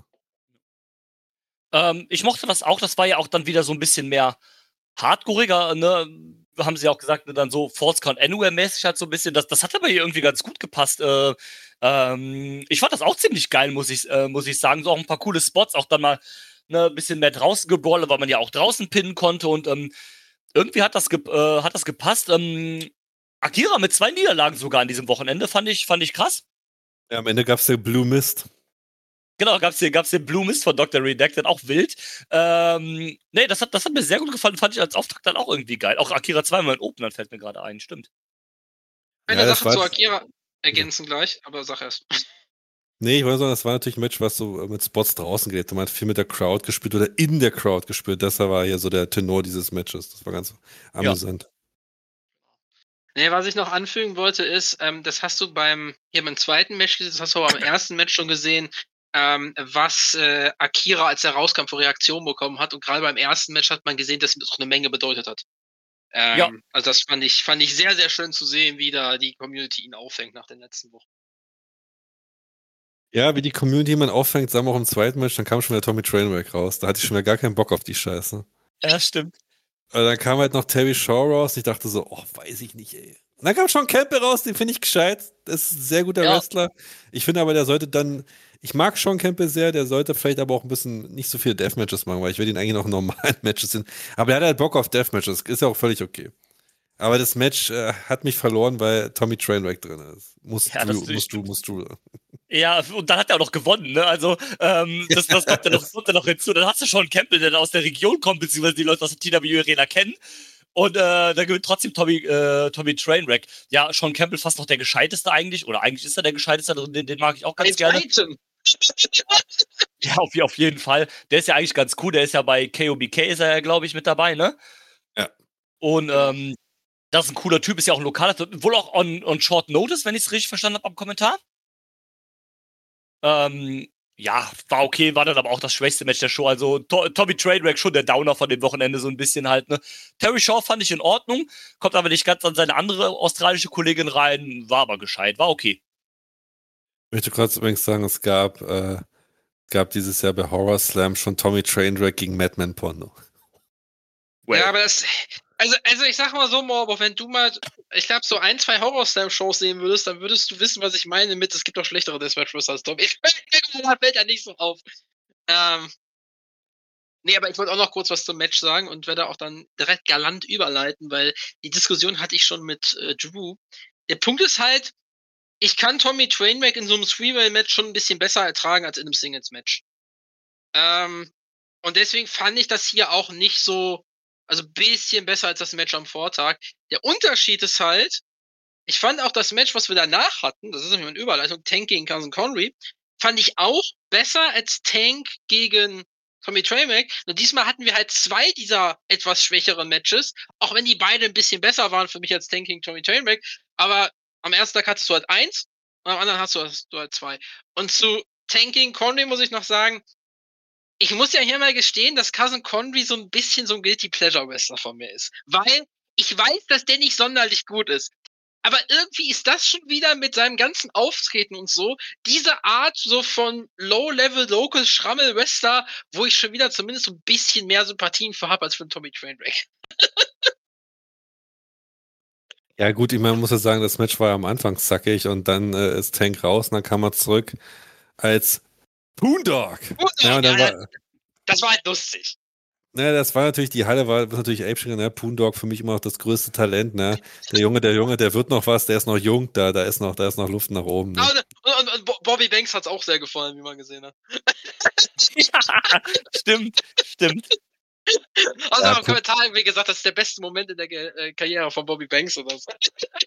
Ich mochte das auch, das war ja auch dann wieder so ein bisschen mehr hardcoreiger, ne? Haben sie auch gesagt, ne, dann so Falls Count Anywhere-mäßig halt so ein bisschen. Das hat aber hier irgendwie ganz gut gepasst. Ich fand das auch ziemlich geil, muss ich sagen. So auch ein paar coole Spots, auch dann mal ein bisschen mehr draußen gebrawlt, weil man ja auch draußen pinnen konnte und irgendwie hat das gepasst. Akira mit 2 Niederlagen sogar an diesem Wochenende, fand ich krass. Ja, am Ende gab es den Blue Mist. Genau, gab's den Blue Mist von Dr. Redacted, auch wild. Nee, das hat mir sehr gut gefallen, fand ich als Auftakt dann auch irgendwie geil. Auch Akira 2 mal in Opener fällt mir gerade ein, stimmt. Eine Sache zu Akira ergänzen gleich, aber sag erst. Nee, ich wollte sagen, das war natürlich ein Match, was so mit Spots draußen geht. Man hat viel mit der Crowd gespielt oder in der Crowd gespielt. Das war hier so der Tenor dieses Matches. Das war ganz amüsant. Ja. Nee, was ich noch anfügen wollte, ist, das hast du beim zweiten Match gesehen, das hast du aber beim ersten Match schon gesehen, was Akira, als er rauskam, für Reaktionen bekommen hat. Und gerade beim ersten Match hat man gesehen, dass ihm das auch eine Menge bedeutet hat. Ja. Also das fand ich sehr, sehr schön zu sehen, wie da die Community ihn auffängt nach den letzten Wochen. Ja, wie die Community man auffängt, sagen wir auch im zweiten Match, dann kam schon wieder Tommy Trainwreck raus. Da hatte ich schon wieder gar keinen Bock auf die Scheiße. Ja, stimmt. Dann kam halt noch Terry Shaw raus. Ich dachte so, weiß ich nicht, ey. Und dann kam Sean Campbell raus, den finde ich gescheit. Das ist ein sehr guter Wrestler. Ich finde aber, der sollte dann, ich mag Sean Campbell sehr, der sollte vielleicht aber auch ein bisschen nicht so viele Deathmatches machen, weil ich will ihn eigentlich noch in normalen Matches sehen. Aber er hat halt Bock auf Deathmatches, ist ja auch völlig okay. Aber das Match hat mich verloren, weil Tommy Trainwreck drin ist. Musst du. Ja, und dann hat er auch noch gewonnen, ne? Also, das kommt ja noch hinzu. Dann hast du schon Campbell, der aus der Region kommt, beziehungsweise die Leute aus der TW Arena kennen. Und da gewinnt trotzdem Tommy Trainwreck. Ja, Sean Campbell fast noch der Gescheiteste eigentlich. Oder eigentlich ist er der Gescheiteste, den mag ich auch ganz gerne. Ja, auf jeden Fall. Der ist ja eigentlich ganz cool. Der ist ja bei KOBK, ist er ja, glaube ich, mit dabei, ne? Ja. Und das ist ein cooler Typ, ist ja auch ein lokaler, wohl auch on Short Notice, wenn ich es richtig verstanden habe am Kommentar. Ja, war okay, war dann aber auch das schwächste Match der Show. Also Tommy Trainwreck schon der Downer von dem Wochenende so ein bisschen halt, ne? Terry Shaw fand ich in Ordnung, kommt aber nicht ganz an seine andere australische Kollegin rein, war aber gescheit, war okay. Ich möchte kurz übrigens sagen, gab dieses Jahr bei Horror Slam schon Tommy Trainwreck gegen Madman Pondo. Well. Ja, aber also ich sag mal so, Morbo, wenn du mal, ich glaube, so 1, 2 Horror-Slam-Shows sehen würdest, dann würdest du wissen, was ich meine mit, es gibt doch schlechtere Deathmatch-Wrestler als Tommy. Da fällt ja nicht so auf. Nee, aber ich wollte auch noch kurz was zum Match sagen und werde auch dann direkt galant überleiten, weil die Diskussion hatte ich schon mit Drew. Der Punkt ist halt, ich kann Tommy Trainwreck in so einem Three-Way-Match schon ein bisschen besser ertragen als in einem Singles-Match. Und deswegen fand ich das hier auch nicht so, also ein bisschen besser als das Match am Vortag. Der Unterschied ist halt, ich fand auch das Match, was wir danach hatten, das ist nämlich eine Überleitung, Tank gegen Cousin Connery, fand ich auch besser als Tank gegen Tommy Trainwreck. Und diesmal hatten wir halt 2 dieser etwas schwächeren Matches, auch wenn die beide ein bisschen besser waren für mich als Tank gegen Tommy Trainwreck. Aber am ersten Tag hattest du halt 1 und am anderen hast du halt 2. Und zu Tank gegen Connery muss ich noch sagen, ich muss ja hier mal gestehen, dass Cousin Connery so ein bisschen so ein Guilty Pleasure Wrestler von mir ist. Weil ich weiß, dass der nicht sonderlich gut ist. Aber irgendwie ist das schon wieder mit seinem ganzen Auftreten und so, diese Art so von Low-Level Local Schrammel Wrestler, wo ich schon wieder zumindest so ein bisschen mehr Sympathien für habe als für Tommy Trainwreck. Ja gut, ich meine, man muss ja sagen, das Match war ja am Anfang zackig und dann ist Tank raus und dann kam er zurück als Boondog. Ja, und dann das war halt lustig. Ne, das war natürlich, die Halle war natürlich Apeshit, ne? Boondog für mich immer noch das größte Talent, ne? Der Junge, der wird noch was, der ist noch jung, da ist noch Luft nach oben. Ne? Und Bobby Banks hat's auch sehr gefallen, wie man gesehen hat. Ja, stimmt. Also ja, im Kommentar wie gesagt, das ist der beste Moment in der Karriere von Bobby Banks oder so.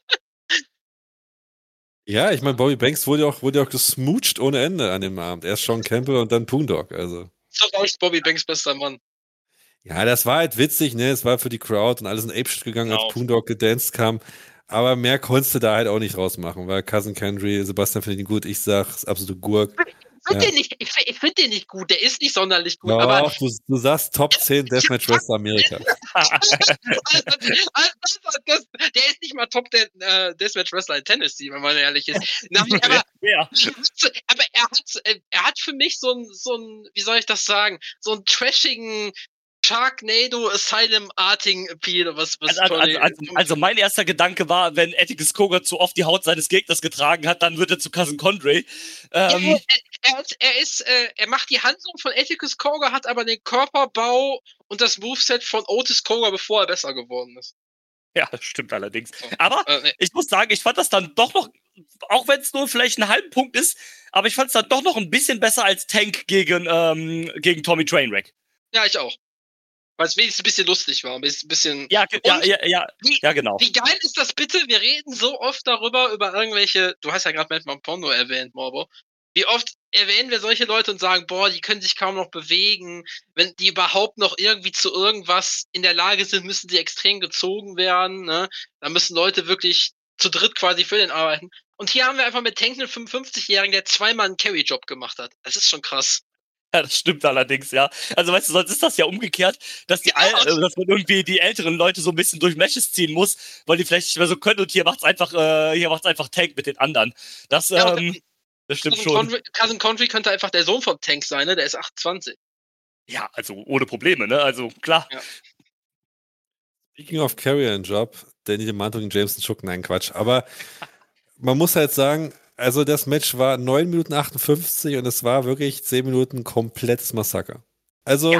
Ja, ich meine, Bobby Banks wurde auch gesmoocht ohne Ende an dem Abend. Erst Shawn Campbell und dann Boondog, also. So reicht Bobby Banks bester Mann. Ja, das war halt witzig, ne? Es war für die Crowd und alles in Apeshit gegangen, als Boondog gedanced kam. Aber mehr konntest du da halt auch nicht rausmachen, weil Cousin Kendry, Sebastian findet ihn gut, ich sag, absolute Gurk. Ich finde den nicht gut, der ist nicht sonderlich gut. Doch, aber du sagst Top 10 Deathmatch Wrestler Amerikas. Der ist nicht mal Top 10 Deathmatch Wrestler in Tennessee, wenn man ehrlich ist. Nein, aber er hat für mich so ein, wie soll ich das sagen, so einen trashigen Sharknado Asylum-artigen Appeal. Also mein erster Gedanke war, wenn Atticus Cogar zu oft die Haut seines Gegners getragen hat, dann wird er zu Cousin Condrey. Er macht die Handlung von Atticus Cogar, hat aber den Körperbau und das Moveset von Otis Cogar, bevor er besser geworden ist. Ja, das stimmt allerdings. Aber ich muss sagen, ich fand das dann doch noch, auch wenn es nur vielleicht einen halben Punkt ist, aber ich fand es dann doch noch ein bisschen besser als Tank gegen Tommy Trainwreck. Ja, ich auch. Weil es wenigstens ein bisschen lustig war. Ein bisschen. Ja, genau. Wie geil ist das bitte? Wir reden so oft darüber, über irgendwelche. Du hast ja gerade Madman Pondo erwähnt, Morbo. Wie oft erwähnen wir solche Leute und sagen, boah, die können sich kaum noch bewegen. Wenn die überhaupt noch irgendwie zu irgendwas in der Lage sind, müssen sie extrem gezogen werden. Ne? Da müssen Leute wirklich zu dritt quasi für den arbeiten. Und hier haben wir einfach mit Tank einen 55-Jährigen, der 2-mal einen Carry-Job gemacht hat. Das ist schon krass. Ja, das stimmt allerdings, ja. Also weißt du, sonst ist das ja umgekehrt, dass dass man irgendwie die älteren Leute so ein bisschen durch Matches ziehen muss, weil die vielleicht nicht mehr so können und hier macht's einfach Tank mit den anderen. Das stimmt schon. Cousin Country könnte einfach der Sohn von Tank sein, ne? Der ist 28. Ja, also ohne Probleme, ne? Also klar. Ja. Speaking of Carrier-Job, Danny DeManto gegen Jameson Shook, nein, Quatsch. Aber man muss halt sagen, also das Match war 9 Minuten 58 und es war wirklich 10 Minuten komplettes Massaker. Also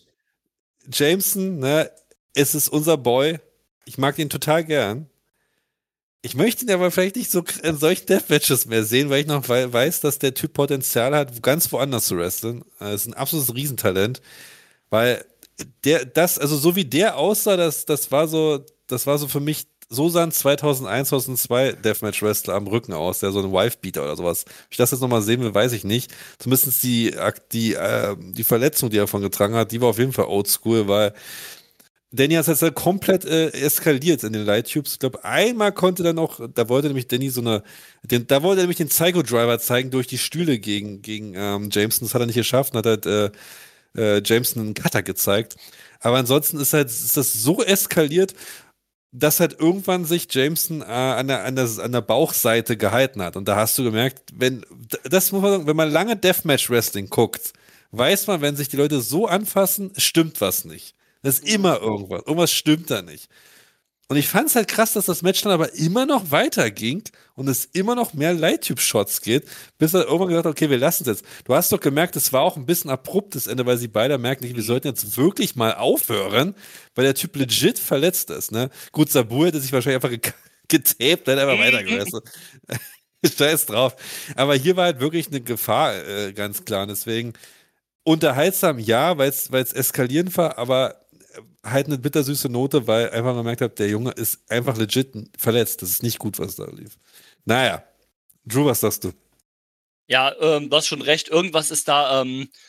Jameson, ne, es ist unser Boy. Ich mag ihn total gern. Ich möchte ihn aber vielleicht nicht so in solchen Deathmatches mehr sehen, weil ich noch weiß, dass der Typ Potenzial hat, ganz woanders zu wresteln. Das ist ein absolutes Riesentalent. Weil also so wie der aussah, das war so für mich, so sahen 2001, 2002 Deathmatch-Wrestler am Rücken aus, der so ein Wife-Beater oder sowas. Ob ich das jetzt nochmal sehen will, weiß ich nicht. Zumindest die Verletzung, die er davon getragen hat, die war auf jeden Fall oldschool, weil Danny hat es halt komplett eskaliert in den Light Tubes. Ich glaube, einmal konnte dann auch, da wollte nämlich Danny da wollte er nämlich den Psycho-Driver zeigen durch die Stühle gegen Jameson. Das hat er nicht geschafft und hat halt Jameson einen Cutter gezeigt. Aber ansonsten ist das so eskaliert. dass halt irgendwann sich Jameson an der Bauchseite gehalten hat. Und da hast du gemerkt, das muss man sagen, wenn man lange Deathmatch-Wrestling guckt, weiß man, wenn sich die Leute so anfassen, stimmt was nicht. Das ist immer irgendwas. Irgendwas stimmt da nicht. Und ich fand es halt krass, dass das Match dann aber immer noch weiterging und es immer noch mehr Light-Tube-Shots geht, bis er irgendwann gesagt hat, okay, wir lassen es jetzt. Du hast doch gemerkt, es war auch ein bisschen abruptes Ende, weil sie beide merken, wir sollten jetzt wirklich mal aufhören, weil der Typ legit verletzt ist. Ne? Gut, Sabu hätte sich wahrscheinlich einfach getaped, dann einfach weitergewesen. Scheiß drauf. Aber hier war halt wirklich eine Gefahr, ganz klar. Und deswegen unterhaltsam, ja, weil es eskalieren war, aber halt eine bittersüße Note, weil einfach man gemerkt hat, der Junge ist einfach legit verletzt. Das ist nicht gut, was da lief. Naja, Drew, was sagst du? Ja, du hast schon recht. Irgendwas ist da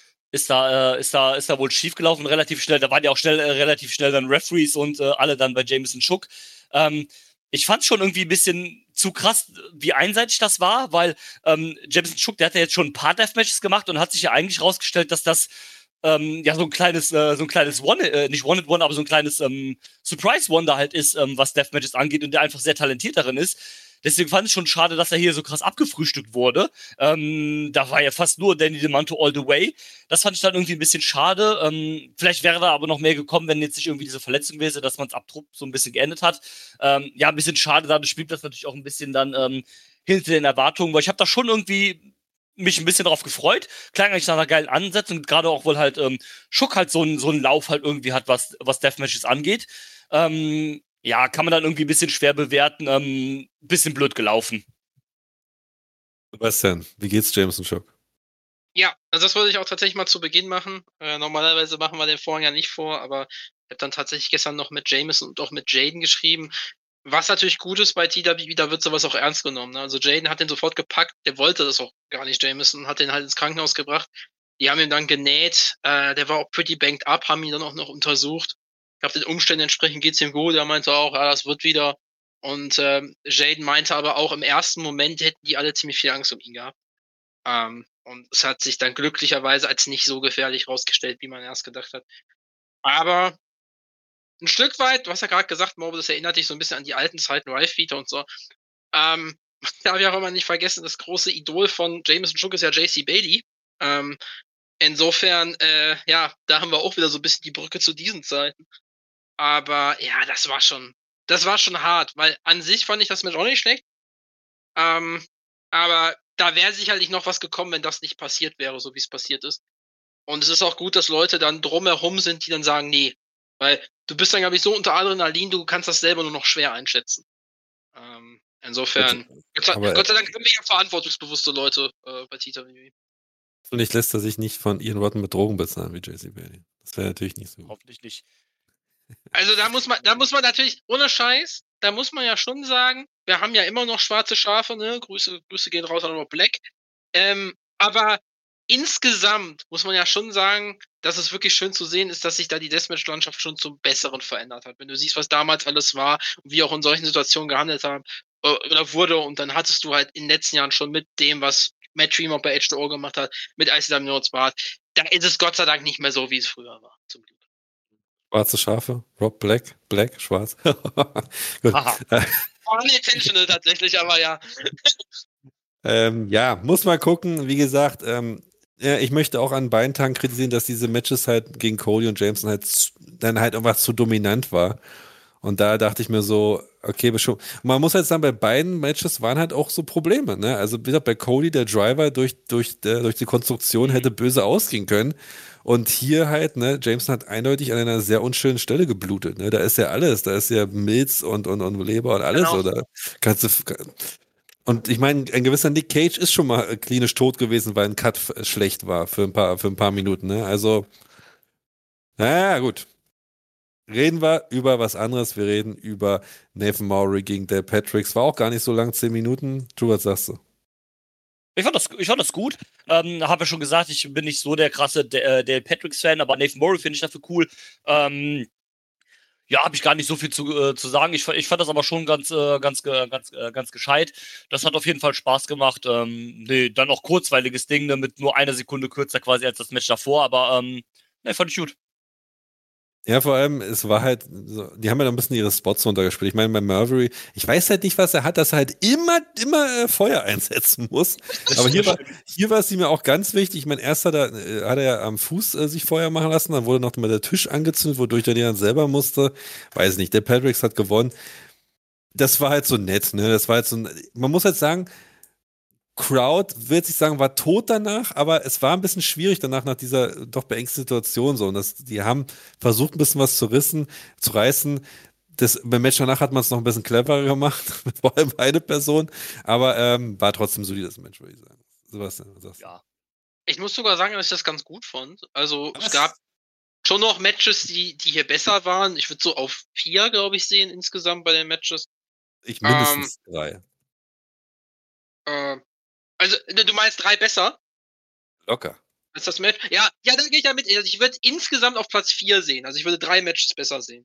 wohl schiefgelaufen, relativ schnell. Da waren ja auch relativ schnell dann Referees und alle dann bei Jameson Shook. Ich fand schon irgendwie ein bisschen zu krass, wie einseitig das war, weil Jameson Shook, der hat ja jetzt schon ein paar Deathmatches gemacht und hat sich ja eigentlich rausgestellt, dass das ja so ein kleines One, nicht One-Hit-One, aber so ein kleines Surprise-Wonder halt ist, was Deathmatches angeht und der einfach sehr talentiert darin ist. Deswegen fand ich schon schade, dass er hier so krass abgefrühstückt wurde. Da war ja fast nur Danny DeManto all the way. Das fand ich dann irgendwie ein bisschen schade. Vielleicht wäre da aber noch mehr gekommen, wenn jetzt nicht irgendwie diese Verletzung wäre, dass man es abtrupp so ein bisschen geendet hat. Ja, ein bisschen schade, dadurch spielt das natürlich auch ein bisschen dann hinter den Erwartungen, weil ich habe da schon irgendwie mich ein bisschen drauf gefreut. Klang eigentlich nach einer geilen Ansetzung, gerade auch, weil halt Schuck halt so einen Lauf halt irgendwie hat, was Deathmatches angeht. Ja, kann man dann irgendwie ein bisschen schwer bewerten. Bisschen blöd gelaufen. Sebastian, wie geht's Jameson Shook? Ja, also das wollte ich auch tatsächlich mal zu Beginn machen. Normalerweise machen wir den vorhin ja nicht vor, aber ich habe dann tatsächlich gestern noch mit Jameson und auch mit Jaden geschrieben. Was natürlich gut ist bei TWE, da wird sowas auch ernst genommen. Ne? Also Jaden hat den sofort gepackt, der wollte das auch gar nicht, Jameson, hat den halt ins Krankenhaus gebracht. Die haben ihn dann genäht, der war auch pretty banged up, haben ihn dann auch noch untersucht. Ich glaube, den Umständen entsprechend geht's ihm gut. Er meinte auch, ja, das wird wieder. Und Jaden meinte aber auch, im ersten Moment hätten die alle ziemlich viel Angst um ihn gehabt. Und es hat sich dann glücklicherweise als nicht so gefährlich rausgestellt, wie man erst gedacht hat. Aber ein Stück weit, du hast ja gerade gesagt, Mobo, das erinnert dich so ein bisschen an die alten Zeiten, Rife-Feater und so. Darf ich auch immer nicht vergessen, das große Idol von Jameson Shook ist ja JC Bailey. Insofern, ja, da haben wir auch wieder so ein bisschen die Brücke zu diesen Zeiten. Aber ja, das war schon hart, weil an sich fand ich das Match auch nicht schlecht. Aber da wäre sicherlich noch was gekommen, wenn das nicht passiert wäre, so wie es passiert ist. Und es ist auch gut, dass Leute dann drumherum sind, die dann sagen, nee. Weil du bist dann, glaube ich, so unter Adrenalin, du kannst das selber nur noch schwer einschätzen. Insofern, Gott sei Dank haben wir ja verantwortungsbewusste Leute bei TWE. Vielleicht lässt er sich nicht von Ian Rotten mit Drogen bezahlen wie JC Bailey. Das wäre natürlich nicht so gut. Hoffentlich nicht. Also da muss man natürlich, ohne Scheiß, da muss man ja schon sagen, wir haben ja immer noch schwarze Schafe, ne? Grüße gehen raus an Black. Aber insgesamt muss man ja schon sagen, dass es wirklich schön zu sehen ist, dass sich da die Deathmatch-Landschaft schon zum Besseren verändert hat. Wenn du siehst, was damals alles war und wie auch in solchen Situationen gehandelt haben oder wurde, und dann hattest du halt in den letzten Jahren schon mit dem, was Matt Dreamer bei H2O gemacht hat, mit ICW Notes war, da ist es Gott sei Dank nicht mehr so, wie es früher war, zum Glück. Schwarze Schafe, Rob Black, schwarz. Gut. Unintentional tatsächlich, aber ja. Ja, muss mal gucken. Wie gesagt, ja, ich möchte auch an beiden Tagen kritisieren, dass diese Matches halt gegen Cody und Jameson halt dann halt einfach zu dominant war. Und da dachte ich mir so, okay, man muss halt sagen, bei beiden Matches waren halt auch so Probleme, ne? Also wie gesagt, bei Cody der Driver durch die Konstruktion hätte böse ausgehen können. Und hier halt, ne, Jameson hat eindeutig an einer sehr unschönen Stelle geblutet, ne? Da ist ja alles, da ist ja Milz und Leber und alles, Genau. oder? Und ich meine, ein gewisser Nick Cage ist schon mal klinisch tot gewesen, weil ein Cut schlecht war für ein paar Minuten, ne? Also, naja, gut. Reden wir über was anderes. Wir reden über Nathan Mowry gegen Dale Patricks. War auch gar nicht so lang, 10 Minuten. Drew, was sagst du? Ich fand das gut. Habe ja schon gesagt, ich bin nicht so der krasse Dale Patricks-Fan, aber Nathan Mowry finde ich dafür cool. Ja, habe ich gar nicht so viel zu sagen. Ich fand das aber schon ganz gescheit. Das hat auf jeden Fall Spaß gemacht. Nee, dann auch kurzweiliges Ding, ne, mit nur einer Sekunde kürzer quasi als das Match davor, aber nee, fand ich gut. Ja, vor allem, es war halt, so, die haben ja noch ein bisschen ihre Spots runtergespielt. Ich meine, bei Marbury, ich weiß halt nicht, was er hat, dass er halt immer Feuer einsetzen muss. Aber hier war es ihm ja auch ganz wichtig. Ich meine, erst hat er ja am Fuß sich Feuer machen lassen, dann wurde noch mal der Tisch angezündet, wodurch er den dann selber musste. Weiß nicht, der Patricks hat gewonnen. Das war halt so nett, ne? Das war halt so, man muss halt sagen, Crowd, würde ich sagen, war tot danach, aber es war ein bisschen schwierig danach, nach dieser doch beängsteten Situation so. Und die haben versucht, ein bisschen was zu reißen. Beim Match danach hat man es noch ein bisschen cleverer gemacht, vor allem eine Person, aber war trotzdem solides Match, würde ich sagen. Sebastian, was sagst du? Ja. Ich muss sogar sagen, dass ich das ganz gut fand. Also Was? es gab schon noch Matches, die hier besser waren. Ich würde so auf 4, glaube ich, sehen insgesamt bei den Matches. Ich mindestens 3. Also du meinst 3 besser? Locker. Ist das Match? Ja, da gehe ich ja mit. Also ich würde insgesamt auf Platz 4 sehen. Also ich würde 3 Matches besser sehen.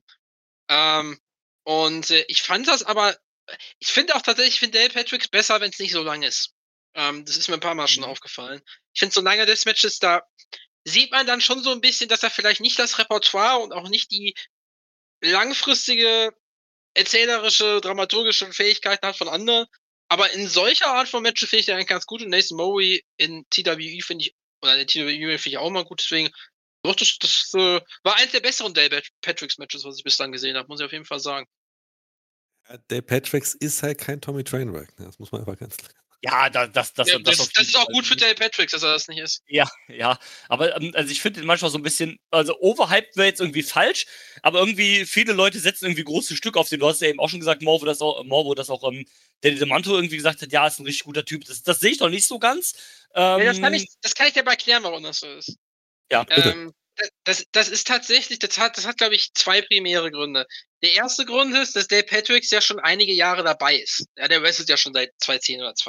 Ich fand das aber, ich finde auch tatsächlich, ich finde Dale Patricks besser, wenn es nicht so lang ist. Das ist mir ein paar Mal schon aufgefallen. Ich finde, so lange Deathmatches, da sieht man dann schon so ein bisschen, dass er vielleicht nicht das Repertoire und auch nicht die langfristige erzählerische, dramaturgische Fähigkeiten hat von anderen. Aber in solcher Art von Matches finde ich den eigentlich ganz gut. Und Nathan Mowry in TWE finde ich, oder in der TWE finde ich auch mal gut. Deswegen, doch, das war eins der besseren Dale Patricks Matches, was ich bislang gesehen habe, muss ich auf jeden Fall sagen. Dale Patricks ist halt kein Tommy Trainwreck, ne? Das muss man einfach ganz klar. Ja, das ist auch gut für Dale Patricks, dass er das nicht ist. Ja, aber also ich finde den manchmal so ein bisschen, also overhyped wäre jetzt irgendwie falsch, aber irgendwie viele Leute setzen irgendwie große Stück auf den. Du hast ja eben auch schon gesagt, Morvo, dass auch Danny Demanto irgendwie gesagt hat, ja, ist ein richtig guter Typ. Das sehe ich doch nicht so ganz. Ja, das kann ich dir mal erklären, warum das so ist. Ja, bitte. Das ist tatsächlich, das hat, glaube ich, 2 primäre Gründe. Der erste Grund ist, dass Dale Patricks ja schon einige Jahre dabei ist. Ja, der wrestelt ja schon seit 2010 oder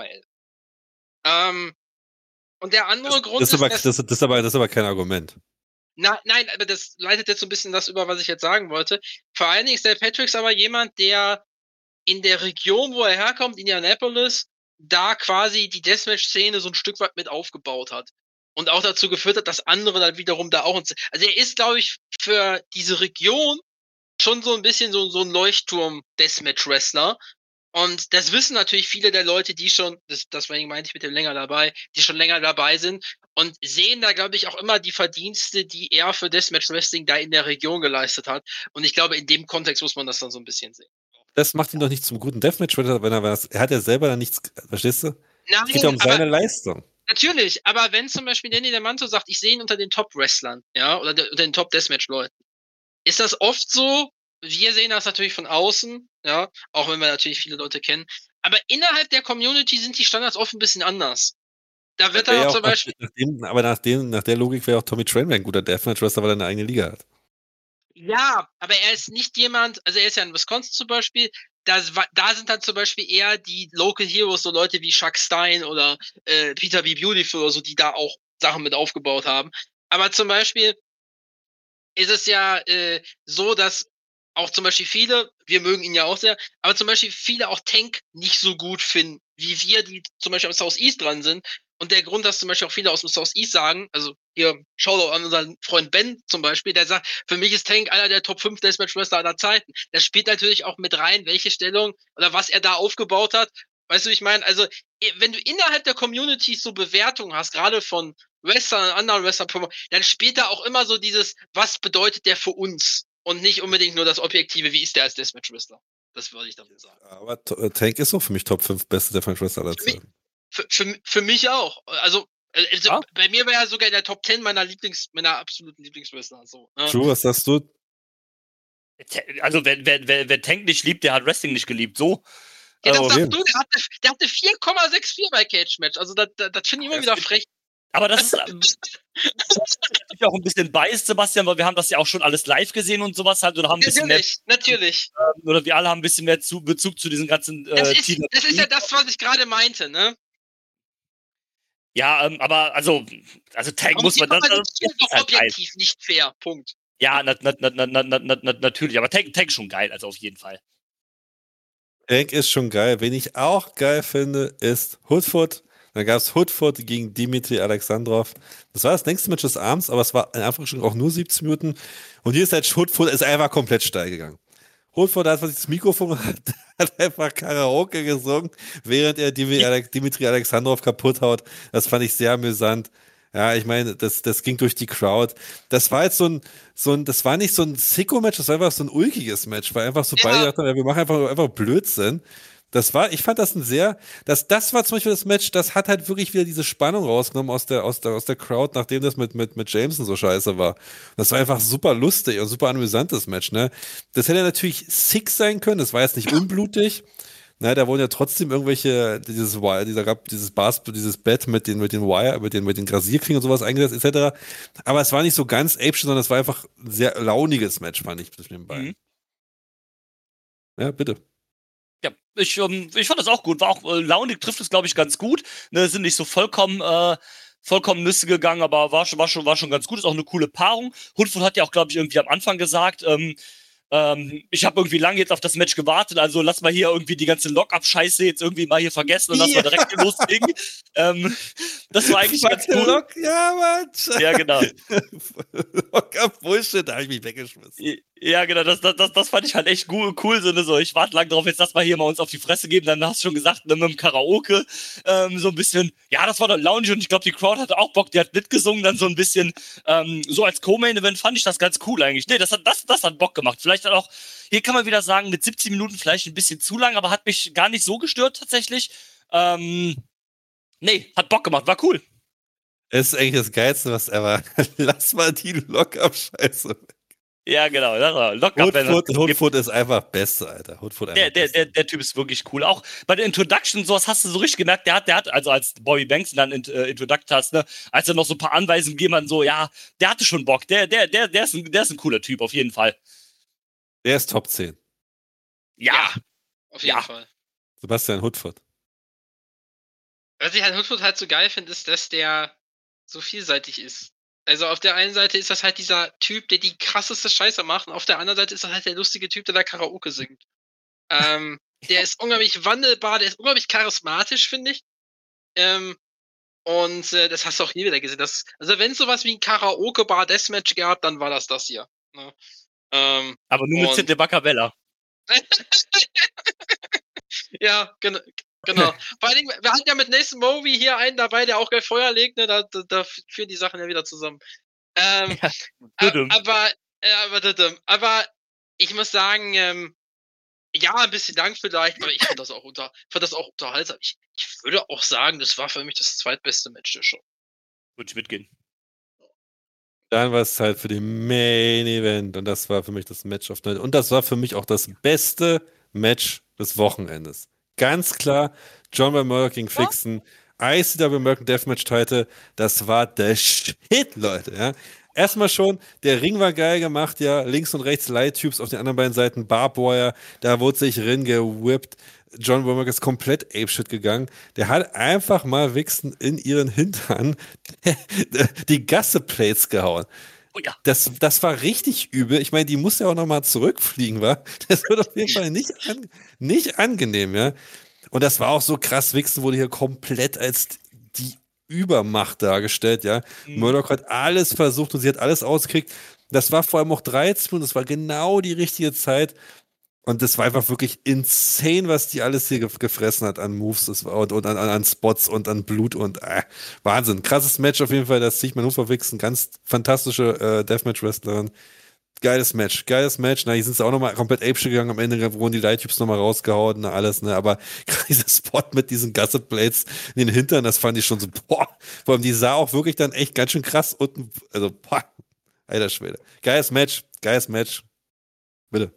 2011. Und der andere Grund ist aber kein Argument. Nein, aber das leitet jetzt so ein bisschen das über, was ich jetzt sagen wollte. Vor allen Dingen ist Dale Patricks aber jemand, der in der Region, wo er herkommt, Indianapolis, da quasi die Deathmatch-Szene so ein Stück weit mit aufgebaut hat. Und auch dazu geführt hat, dass andere dann wiederum da auch. Also er ist, glaube ich, für diese Region schon so ein bisschen so ein Leuchtturm-Deathmatch-Wrestler. Und das wissen natürlich viele der Leute, die schon, deswegen meinte ich mit dem länger dabei, die schon länger dabei sind und sehen da, glaube ich, auch immer die Verdienste, die er für Deathmatch Wrestling da in der Region geleistet hat. Und ich glaube, in dem Kontext muss man das dann so ein bisschen sehen. Das macht ihn doch nicht zum guten Deathmatch-Wrestler, wenn er hat ja selber dann nichts, verstehst du? Nein, es geht ja um seine Leistung. Natürlich, aber wenn zum Beispiel Danny Demanto sagt, ich sehe ihn unter den Top-Wrestlern, ja, oder unter den Top-Deathmatch-Leuten, ist das oft so. Wir sehen das natürlich von außen, ja, auch wenn wir natürlich viele Leute kennen. Aber innerhalb der Community sind die Standards oft ein bisschen anders. Da wird dann auch zum Beispiel. Nach der Logik wäre auch Tommy Trainwreck ein guter Deathmatch-Wrestler, weil er eine eigene Liga hat. Ja, aber er ist nicht jemand, also er ist ja in Wisconsin zum Beispiel, da sind dann zum Beispiel eher die Local Heroes, so Leute wie Chuck Stein oder Peter B. Beautiful oder so, die da auch Sachen mit aufgebaut haben. Aber zum Beispiel ist es ja so, dass auch zum Beispiel viele, wir mögen ihn ja auch sehr, aber zum Beispiel viele auch Tank nicht so gut finden, wie wir, die zum Beispiel am Southeast dran sind. Und der Grund, dass zum Beispiel auch viele aus dem Southeast sagen, also hier, Shoutout an unseren Freund Ben zum Beispiel, der sagt, für mich ist Tank einer der Top 5 Deathmatch-Wrestler aller Zeiten. Das spielt natürlich auch mit rein, welche Stellung oder was er da aufgebaut hat. Weißt du, wie ich meine? Also, wenn du innerhalb der Community so Bewertungen hast, gerade von Wrestlern und anderen Wrestlern, dann spielt da auch immer so dieses, was bedeutet der für uns? Und nicht unbedingt nur das Objektive, wie ist der als Deathmatch-Wrestler. Das würde ich damit sagen. Aber Tank ist auch für mich Top 5 beste Deathmatch-Wrestler aller Zeiten. Für mich auch. Also bei mir wäre er sogar in der Top 10 meiner absoluten Lieblingswrestler. So, ne? True, was sagst du? Also wer Tank nicht liebt, der hat Wrestling nicht geliebt. So. Ja, das sagst du, der hatte 4,64 bei Cage Match. Also das finde ich immer wieder frech. Aber das ist natürlich auch ein bisschen biased, Sebastian, weil wir haben das ja auch schon alles live gesehen und sowas halt. Oder haben ein bisschen natürlich. Oder wir alle haben ein bisschen mehr Bezug zu diesen ganzen das ist ja das, was ich gerade meinte, ne? Ja, aber also Tank muss man dann. Das ist doch objektiv nicht fair, Punkt. Ja, natürlich, aber Tank schon geil, also auf jeden Fall. Tank ist schon geil. Wen ich auch geil finde, ist Hoodfoot. Dann gab es Hoodfoot gegen Dimitri Alexandrov. Das war das längste Match des Abends, aber es war in Anführungsstrichen auch nur 17 Minuten. Und hier ist halt Hoodfoot ist einfach komplett steil gegangen. Hoodfoot hat sich das Mikrofon hat einfach Karaoke gesungen, während er Dimitri Alexandrov kaputt haut. Das fand ich sehr amüsant. Ja, ich meine, das ging durch die Crowd. Das war jetzt das war nicht so ein Sicko-Match, das war einfach so ein ulkiges Match, weil einfach so beide dachten, ja, wir machen einfach Blödsinn. Ich fand das das war zum Beispiel das Match, das hat halt wirklich wieder diese Spannung rausgenommen aus der Crowd, nachdem das mit Jameson so scheiße war. Das war einfach super lustig und super amüsantes Match, ne? Das hätte natürlich sick sein können, das war jetzt nicht unblutig. Na, da wurden ja trotzdem irgendwelche, dieses Bett mit den Grasierklingen und sowas eingesetzt, etc. Aber es war nicht so ganz apeshit, sondern es war einfach ein sehr launiges Match, fand ich, zwischen den beiden. Ja, bitte. Ja, ich fand das auch gut. War auch launig, trifft es, glaube ich, ganz gut. Ne, sind nicht so vollkommen Nüsse gegangen, aber war schon ganz gut. Ist auch eine coole Paarung. Hoodfoot hat ja auch, glaube ich, irgendwie am Anfang gesagt, ich habe irgendwie lange jetzt auf das Match gewartet, also lass mal hier irgendwie die ganze Lock-up-Scheiße jetzt irgendwie mal hier vergessen und lass mal direkt hier loslegen. Das war eigentlich ganz cool. Ja, Mann. Ja, genau. Lock-up-Bullshit, da habe ich mich weggeschmissen. Ja, genau, das fand ich halt echt cool, so ich warte lang drauf, jetzt lass mal hier mal uns auf die Fresse geben, dann hast du schon gesagt, ne, mit dem Karaoke, so ein bisschen, ja, das war doch Lounge und ich glaube, die Crowd hatte auch Bock, die hat mitgesungen, dann so ein bisschen, so als Co-Main-Event fand ich das ganz cool eigentlich. Nee, das hat Bock gemacht. Vielleicht hat auch, hier kann man wieder sagen, mit 17 Minuten vielleicht ein bisschen zu lang, aber hat mich gar nicht so gestört tatsächlich. Nee, hat Bock gemacht, war cool. Das ist eigentlich das Geilste, was ever. Lass mal die Lock-up-Scheiße weg. Ja, genau. Hoodfoot ist einfach besser, Alter. Der Typ ist wirklich cool. Auch bei der Introduction, sowas hast du so richtig gemerkt, der hat, also als Bobby Banks dann introduced hast, ne, als er noch so ein paar Anweisungen gegeben hat, so, ja, der hatte schon Bock. Der ist ein cooler Typ, auf jeden Fall. Der ist Top 10. Ja, auf jeden Fall. Sebastian Hoodfoot. Was ich halt Hoodfoot halt so geil finde, ist, dass der so vielseitig ist. Also auf der einen Seite ist das halt dieser Typ, der die krasseste Scheiße macht, und auf der anderen Seite ist das halt der lustige Typ, der da Karaoke singt. Der ist unglaublich wandelbar, der ist unglaublich charismatisch, finde ich. Und das hast du auch hier wieder gesehen. Also wenn es sowas wie ein Karaoke-Bar-Deathmatch gab, dann war das hier. Ne? Aber nur mit Sidney Bacabella. Ja, genau. Vor allem, wir hatten ja mit Nathan Movie hier einen dabei, der auch gleich Feuer legt, ne? Da führen die Sachen ja wieder zusammen. Aber ich muss sagen, ja, ein bisschen lang vielleicht, aber ich fand das auch unterhaltsam. Ich würde auch sagen, das war für mich das zweitbeste Match der Show. Würde ich mitgehen. Dann war es Zeit für den Main Event und das war für mich das Match of the Night und das war für mich auch das beste Match des Wochenendes. Ganz klar, John Van Murdoch gegen Fixen, ICW American Deathmatch Title, das war der Shit, Leute, ja. Erstmal schon, der Ring war geil gemacht, ja, links und rechts Light-Tubes, auf den anderen beiden Seiten Barbwire, da wurde sich Ring gewippt. John Van Murdoch ist komplett apeshit gegangen. Der hat einfach mal Wichsen in ihren Hintern die Gasse-Plates gehauen. Oh ja. Das war richtig übel. Ich meine, die muss ja auch nochmal zurückfliegen, wa? Das wird auf jeden Fall nicht angenehm, ja. Und das war auch so krass. Wichsen wurde hier komplett als die Übermacht dargestellt, ja. Murdoch hat alles versucht und sie hat alles ausgekriegt. Das war vor allem auch 13 und das war genau die richtige Zeit. Und das war einfach wirklich insane, was die alles hier gefressen hat an Moves und an Spots und an Blut und Wahnsinn. Krasses Match auf jeden Fall, das zieht man nur verwichsen. Ganz fantastische Deathmatch-Wrestlerin. Geiles Match. Na, hier sind sie auch nochmal komplett apeshit gegangen. Am Ende wurden die Light-Tubes nochmal rausgehauen, na, alles, ne. Aber dieser Spot mit diesen Gusset-Blades in den Hintern, das fand ich schon so, boah. Vor allem, die sah auch wirklich dann echt ganz schön krass unten, also, boah. Alter Schwede. Geiles Match. Bitte.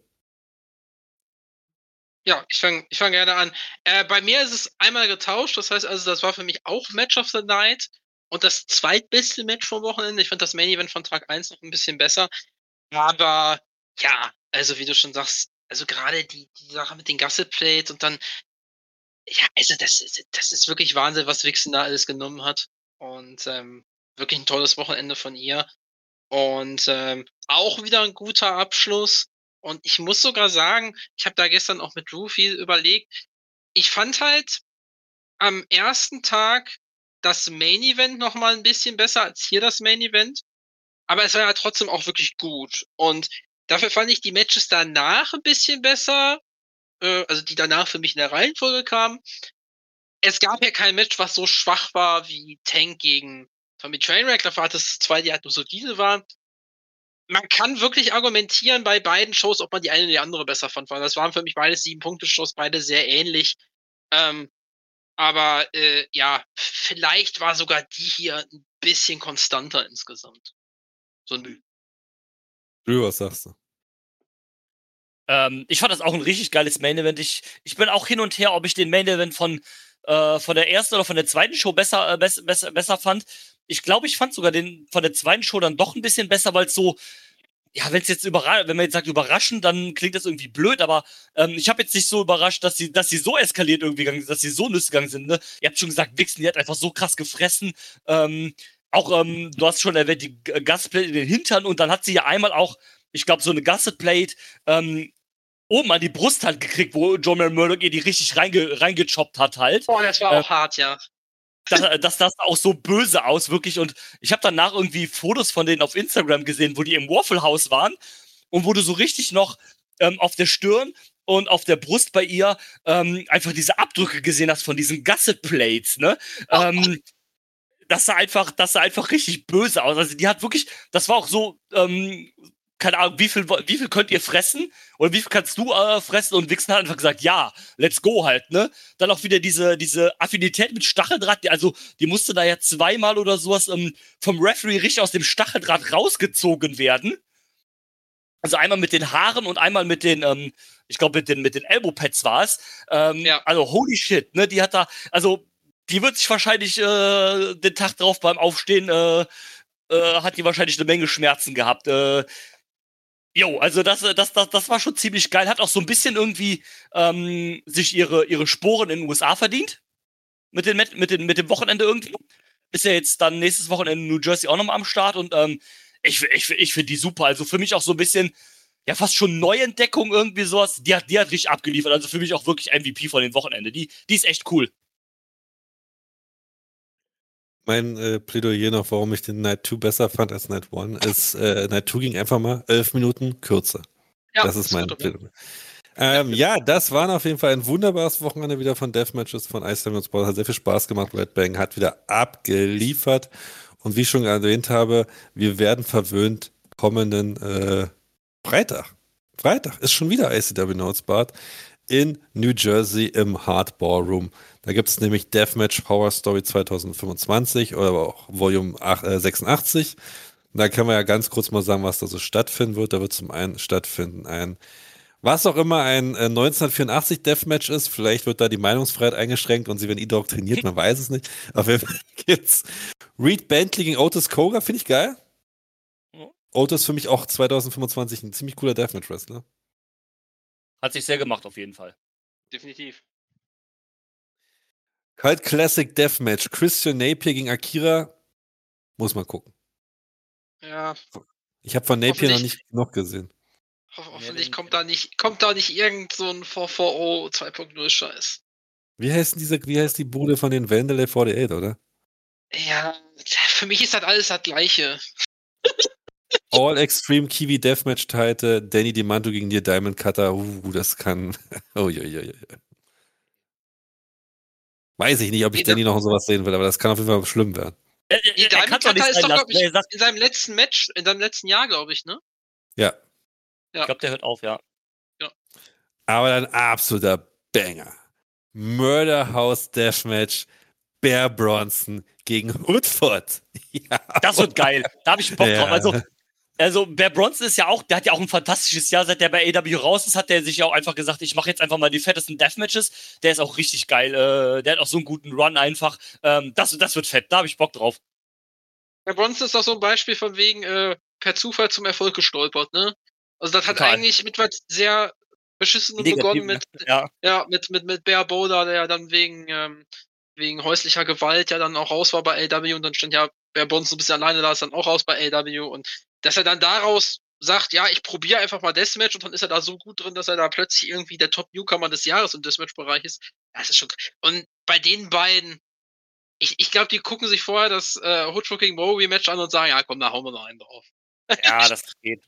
Ja, ich fang gerne an. Bei mir ist es einmal getauscht, das heißt also, das war für mich auch Match of the Night und das zweitbeste Match vom Wochenende. Ich fand das Main Event von Tag 1 noch ein bisschen besser. Aber ja, also wie du schon sagst, also gerade die Sache mit den Gusset Plates und dann, ja, also das ist wirklich Wahnsinn, was Vixen da alles genommen hat. Und wirklich ein tolles Wochenende von ihr. Und auch wieder ein guter Abschluss. Und ich muss sogar sagen, ich habe da gestern auch mit Drew viel überlegt. Ich fand halt am ersten Tag das Main Event noch mal ein bisschen besser als hier das Main Event. Aber es war ja trotzdem auch wirklich gut. Und dafür fand ich die Matches danach ein bisschen besser. Also die danach für mich in der Reihenfolge kamen. Es gab ja kein Match, was so schwach war wie Tank gegen Tommy Trainwreck. Dafür hat es zwei, die halt nur solide waren. Man kann wirklich argumentieren bei beiden Shows, ob man die eine oder die andere besser fand, weil das waren für mich beide 7-Punkte-Shows, beide sehr ähnlich. Aber ja, vielleicht war sogar die hier ein bisschen konstanter insgesamt. So ein Mühe. Du, was sagst du? Ich fand das auch ein richtig geiles Main Event. Ich bin auch hin und her, ob ich den Main Event von der ersten oder von der zweiten Show besser fand. Ich glaube, ich fand sogar den von der zweiten Show dann doch ein bisschen besser, weil es so, ja, wenn man jetzt sagt überraschend, dann klingt das irgendwie blöd, aber ich habe jetzt nicht so überrascht, dass sie so eskaliert irgendwie gegangen sind, dass sie so gegangen sind, ne? Ihr habt schon gesagt, Vixen, die hat einfach so krass gefressen. Du hast schon erwähnt, die Gussetplate in den Hintern und dann hat sie ja einmal auch, ich glaube, so eine Gussetplate oben an die Brust halt gekriegt, wo John Murdoch ihr die richtig reingechoppt hat halt. Boah, das war auch hart, ja. Das sah auch so böse aus, wirklich. Und ich habe danach irgendwie Fotos von denen auf Instagram gesehen, wo die im Waffle House waren und wo du so richtig noch auf der Stirn und auf der Brust bei ihr einfach diese Abdrücke gesehen hast von diesen Gusset Plates, ne? Das sah einfach richtig böse aus. Also die hat wirklich, das war auch so, keine Ahnung, wie viel könnt ihr fressen? Oder wie viel kannst du fressen? Und Vixen hat einfach gesagt, ja, let's go halt, ne? Dann auch wieder diese Affinität mit Stacheldraht, die musste da ja zweimal oder sowas vom Referee richtig aus dem Stacheldraht rausgezogen werden. Also einmal mit den Haaren und einmal mit den, ich glaube mit den Elbow-Pads war es. Ja. Also holy shit, ne? Die hat da, also die wird sich wahrscheinlich den Tag drauf beim Aufstehen, hat die wahrscheinlich eine Menge Schmerzen gehabt. Also das war schon ziemlich geil. Hat auch so ein bisschen irgendwie sich ihre Sporen in den USA verdient. Mit dem Wochenende irgendwie. Ist ja jetzt dann nächstes Wochenende in New Jersey auch nochmal am Start. Und ich finde die super. Also für mich auch so ein bisschen, ja, fast schon Neuentdeckung irgendwie sowas. Die hat richtig abgeliefert. Also für mich auch wirklich MVP von dem Wochenende. Die ist echt cool. Mein Plädoyer noch, warum ich den Night 2 besser fand als Night 1, ist, Night 2 ging einfach mal 11 Minuten kürzer. Ja, das ist mein gut, Plädoyer. Ja, das war auf jeden Fall ein wunderbares Wochenende wieder von Deathmatches von Ice Diamond Sport. Hat sehr viel Spaß gemacht. Red Bang hat wieder abgeliefert. Und wie ich schon erwähnt habe, wir werden verwöhnt kommenden Freitag. Freitag ist schon wieder ICW Notespart in New Jersey im Hard Ballroom. Da gibt es nämlich Deathmatch Power Story 2025 oder auch Volume 86. Da können wir ja ganz kurz mal sagen, was da so stattfinden wird. Da wird zum einen stattfinden was auch immer ein 1984 Deathmatch ist. Vielleicht wird da die Meinungsfreiheit eingeschränkt und sie werden indoktriniert, man weiß es nicht. Auf jeden Fall gibt's Reed Bentley gegen Otis Koga, finde ich geil. Otis für mich auch 2025 ein ziemlich cooler Deathmatch-Wrestler. Hat sich sehr gemacht auf jeden Fall. Definitiv. Cult Classic Deathmatch. Christian Napier gegen Akira. Muss man gucken. Ja. Ich habe von Napier noch nicht genug gesehen. Hoffentlich kommt da nicht irgend so ein 440 2.0 Scheiß. Wie heißt die Bude von den Vandelay 48, oder? Ja, für mich ist das alles das Gleiche. All Extreme Kiwi Deathmatch Title, Danny DiManto gegen Neil Diamond Cutter. Das kann. Weiß ich nicht, ob ich Danny noch sowas sehen will, aber das kann auf jeden Fall schlimm werden. Die Diamond Cutter ist doch, glaube ich, in seinem letzten Match, in seinem letzten Jahr, glaube ich, ne? Ja. Ich glaube, der hört auf, ja. Aber ein absoluter Banger. Murder House Deathmatch, Bear Bronson gegen Woodford. Ja. Das wird geil. Da habe ich Bock drauf. Also Bear Bronson ist ja auch, der hat ja auch ein fantastisches Jahr, seit der bei AEW raus ist, hat der sich ja auch einfach gesagt, ich mache jetzt einfach mal die fettesten Deathmatches. Der ist auch richtig geil. Der hat auch so einen guten Run einfach. Das wird fett, da habe ich Bock drauf. Bear Bronson ist auch so ein Beispiel von wegen per Zufall zum Erfolg gestolpert, ne? Also das hat eigentlich mit was sehr Beschissenem begonnen mit Bear Bowler, der ja dann wegen häuslicher Gewalt ja dann auch raus war bei AEW und dann stand ja Bear Bronson ein bisschen alleine da, ist dann auch raus bei AEW und dass er dann daraus sagt, ja, ich probiere einfach mal Deathmatch und dann ist er da so gut drin, dass er da plötzlich irgendwie der Top-Newcomer des Jahres im Deathmatch-Bereich ist. Das ist schon. Und bei den beiden, Ich glaube, die gucken sich vorher das Hoodfoot gegen Moe Match an und sagen, ja komm, da hauen wir noch einen drauf. Ja, das geht.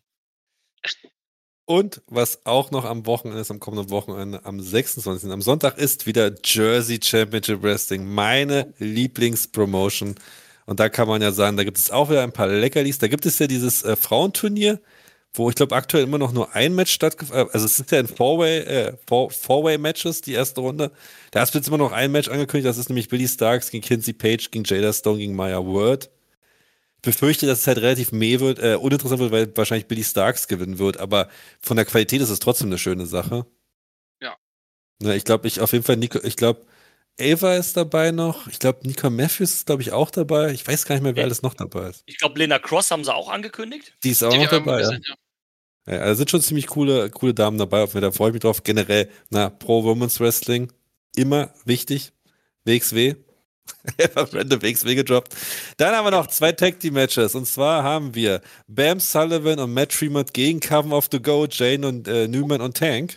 Und was auch noch am Wochenende ist, am kommenden Wochenende, am 26. Am Sonntag ist wieder Jersey Championship Wrestling, meine Lieblingspromotion. Und da kann man ja sagen, da gibt es auch wieder ein paar Leckerlis. Da gibt es ja dieses Frauenturnier, wo ich glaube aktuell immer noch nur ein Match stattgefunden hat. Also es ist ja in Four-Way-Matches, die erste Runde. Da ist jetzt immer noch ein Match angekündigt, das ist nämlich Billy Starks gegen Kinsey Page, gegen Jada Stone, gegen Maya Word. Ich befürchte, dass es halt relativ uninteressant wird, weil wahrscheinlich Billy Starks gewinnen wird, aber von der Qualität ist es trotzdem eine schöne Sache. Ja. Na, ich glaube, Ava ist dabei noch. Ich glaube, Nika Matthews ist, glaube ich, auch dabei. Ich weiß gar nicht mehr, wer alles noch dabei ist. Ich glaube, Lena Cross haben sie auch angekündigt. Die ist auch noch dabei, ja. Ja, also sind schon ziemlich coole Damen dabei. Da freue ich mich drauf. Generell, Pro Women's Wrestling, immer wichtig. WXW. Einfach random WXW gedroppt. Dann haben wir noch 2 Tag-Team-Matches. Und zwar haben wir Bam Sullivan und Matt Tremont gegen Coven of the Go, Jane und Newman und Tank.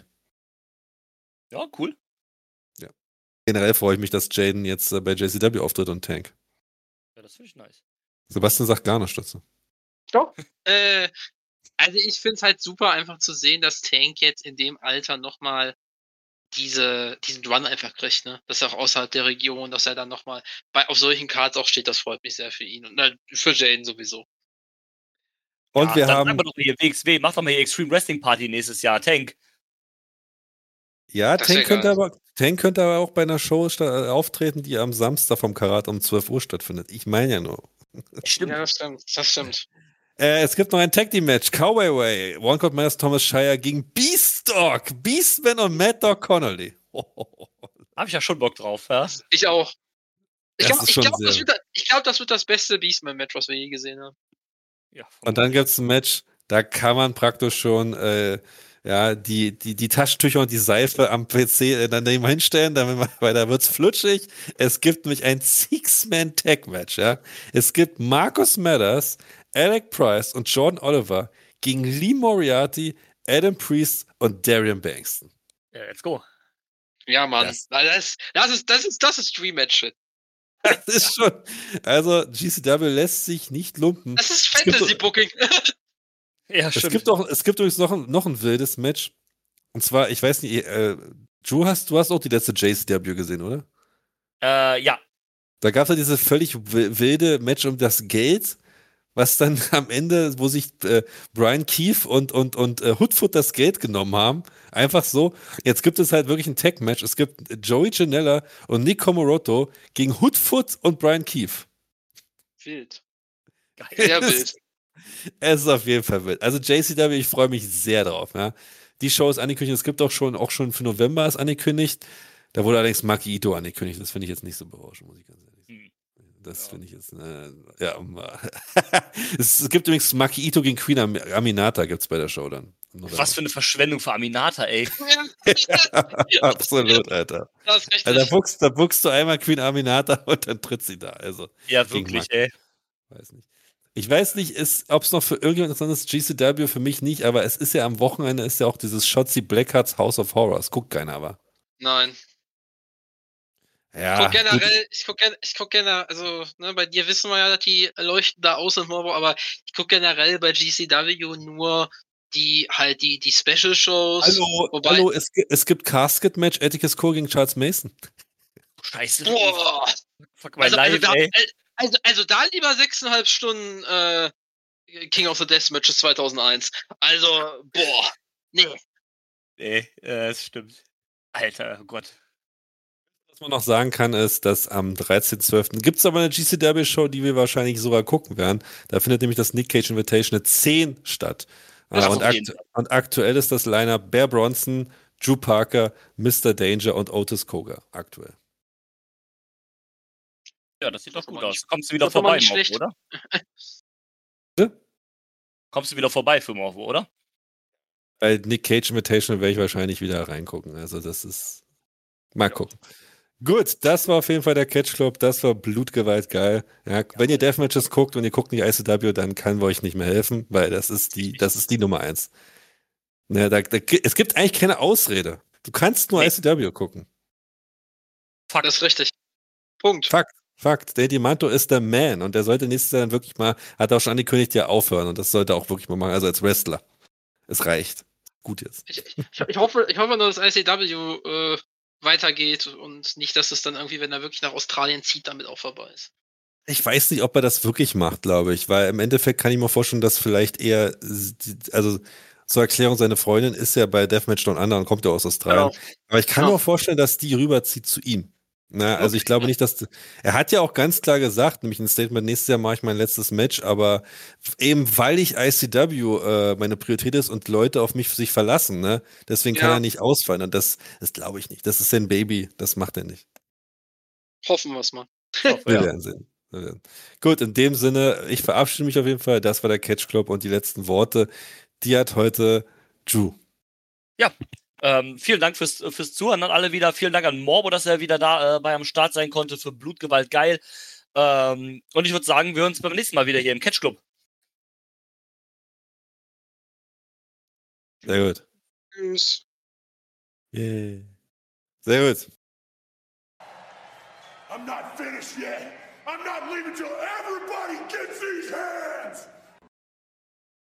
Ja, cool. Ja. Generell freue ich mich, dass Jaden jetzt bei JCW auftritt und Tank. Ja, das finde ich nice. Sebastian sagt gar nichts dazu. Doch. Also ich finde es halt super, einfach zu sehen, dass Tank jetzt in dem Alter nochmal diesen Run einfach kriegt, ne? Dass er auch außerhalb der Region, dass er dann nochmal auf solchen Cards auch steht, das freut mich sehr für ihn. Und für Jane sowieso. Und wir haben. Sagen wir doch hier WXW, mach doch mal hier Extreme Wrestling Party nächstes Jahr, Tank. Ja, Tank könnte aber auch bei einer Show auftreten, die am Samstag vom Karat um 12 Uhr stattfindet. Ich meine ja nur. Stimmt. Ja, das stimmt. Es gibt noch ein Tag Team Match. Cowboy Way. One Court Myers, Thomas Shire gegen Beastdog. Beastman und Mad Dog Connolly. Hab ich ja schon Bock drauf, ja. Ich auch. Ich glaube, das wird das beste Beastman-Match, was wir je gesehen haben. Ja, und dann gibt es ein Match, da kann man praktisch schon die Taschentücher und die Seife am PC daneben hinstellen, weil da wird's flutschig. Es gibt nämlich ein Six-Man-Tag-Match, ja. Es gibt Marcus Mathers, Alec Price und Jordan Oliver gegen Lee Moriarty, Adam Priest und Darian Bankston. Ja, let's go. Ja, Mann. Das ist Dream-Match-Shit. Das ist schon. Also, GCW lässt sich nicht lumpen. Das ist Fantasy-Booking. Ja, stimmt. Es gibt übrigens noch ein wildes Match. Und zwar, ich weiß nicht, Drew, du hast auch die letzte JCW gesehen, oder? Ja. Da gab es ja diese völlig wilde Match um das Geld, was dann am Ende, wo sich Brian Keefe und Hoodfoot das Geld genommen haben. Einfach so. Jetzt gibt es halt wirklich ein Tag-Match. Es gibt Joey Janela und Nick Komoroto gegen Hoodfoot und Brian Keefe. Wild. Geil. Sehr wild. Es ist auf jeden Fall wild. Also JCW, ich freue mich sehr drauf. Ja. Die Show ist angekündigt. Es gibt auch schon für November ist angekündigt. Da wurde allerdings Maki Ito angekündigt. Das finde ich jetzt nicht so berauschend, muss ich ganz ehrlich sagen. Das finde ich jetzt, es gibt übrigens Maki Ito gegen Queen Aminata gibt's bei der Show dann. Was für eine Verschwendung für Aminata, ey. Absolut, Alter. Das ist richtig. Also da buchst du einmal Queen Aminata und dann tritt sie da. Also, ja, wirklich, ey. Ich weiß nicht, ob es noch für irgendjemand anderes GCW, für mich nicht, aber es ist ja am Wochenende ist ja auch dieses Shotzi Blackhearts House of Horrors. Guckt keiner aber. Nein. Ja, ich guck generell, also, ne, bei dir wissen wir ja, dass die leuchten da aus und aber ich guck generell bei GCW nur die Special Shows. Hallo, es gibt Casket Match Atticus Cole gegen Charles Mason. Scheiße. Boah. Fuck my life, ey. Also da lieber 6,5 Stunden King of the Death Matches 2001. Also, boah. Nee, das stimmt. Alter, oh Gott. Was man noch sagen kann, ist, dass am 13.12. gibt es aber eine GCW-Show, die wir wahrscheinlich sogar gucken werden. Da findet nämlich das Nick Cage Invitational 10 statt. Und aktuell ist das Lineup Bear Bronson, Drew Parker, Mr. Danger und Otis Koga. Aktuell. Ja, das sieht doch gut aus. Kommst du wieder vorbei, Morvo, oder? Kommst du wieder vorbei für Morvo, oder? Bei Nick Cage Invitational werde ich wahrscheinlich wieder reingucken. Also das ist... Mal gucken. Gut, das war auf jeden Fall der Catch Club. Das war Blutgewalt geil. Ja, wenn ihr Deathmatches guckt und ihr guckt nicht ICW, dann kann wir euch nicht mehr helfen, weil das ist die Nummer 1. Ja, es gibt eigentlich keine Ausrede. Du kannst nur ICW gucken. Fuck. Das ist richtig. Punkt. Fakt. Fakt. Danny Manto ist der Man und der sollte nächstes Jahr dann wirklich mal, hat er auch schon angekündigt, ja aufhören und das sollte er auch wirklich mal machen, also als Wrestler. Es reicht. Gut jetzt. Ich hoffe nur, dass ICW weitergeht und nicht, dass es dann irgendwie, wenn er wirklich nach Australien zieht, damit auch vorbei ist. Ich weiß nicht, ob er das wirklich macht, glaube ich, weil im Endeffekt kann ich mir vorstellen, dass vielleicht eher, also zur Erklärung, seine Freundin ist ja bei Deathmatch Down Under und kommt ja aus Australien. Genau. Aber ich kann Ja. mir auch vorstellen, dass die rüberzieht zu ihm. Na, also ich Okay, glaube ja. nicht, dass, er hat ja auch ganz klar gesagt, nämlich ein Statement, nächstes Jahr mache ich mein letztes Match, aber eben weil ich ICW meine Priorität ist und Leute auf mich sich verlassen, ne, deswegen kann Ja. er nicht ausfallen und das glaube ich nicht. Das ist sein Baby, das macht er nicht. Hoffen wir es mal. Wir werden sehen. Gut, in dem Sinne, ich verabschiede mich auf jeden Fall. Das war der Catch Club und die letzten Worte, die hat heute Drew. Ja, vielen Dank fürs Zuhören an alle wieder. Vielen Dank an Morbo, dass er wieder da bei am Start sein konnte für Blutgewalt geil. Und ich würde sagen, wir hören uns beim nächsten Mal wieder hier im Catch Club. Sehr gut. Tschüss. Yeah. Sehr gut. I'm not finished yet. I'm not leaving till everybody gets these hands.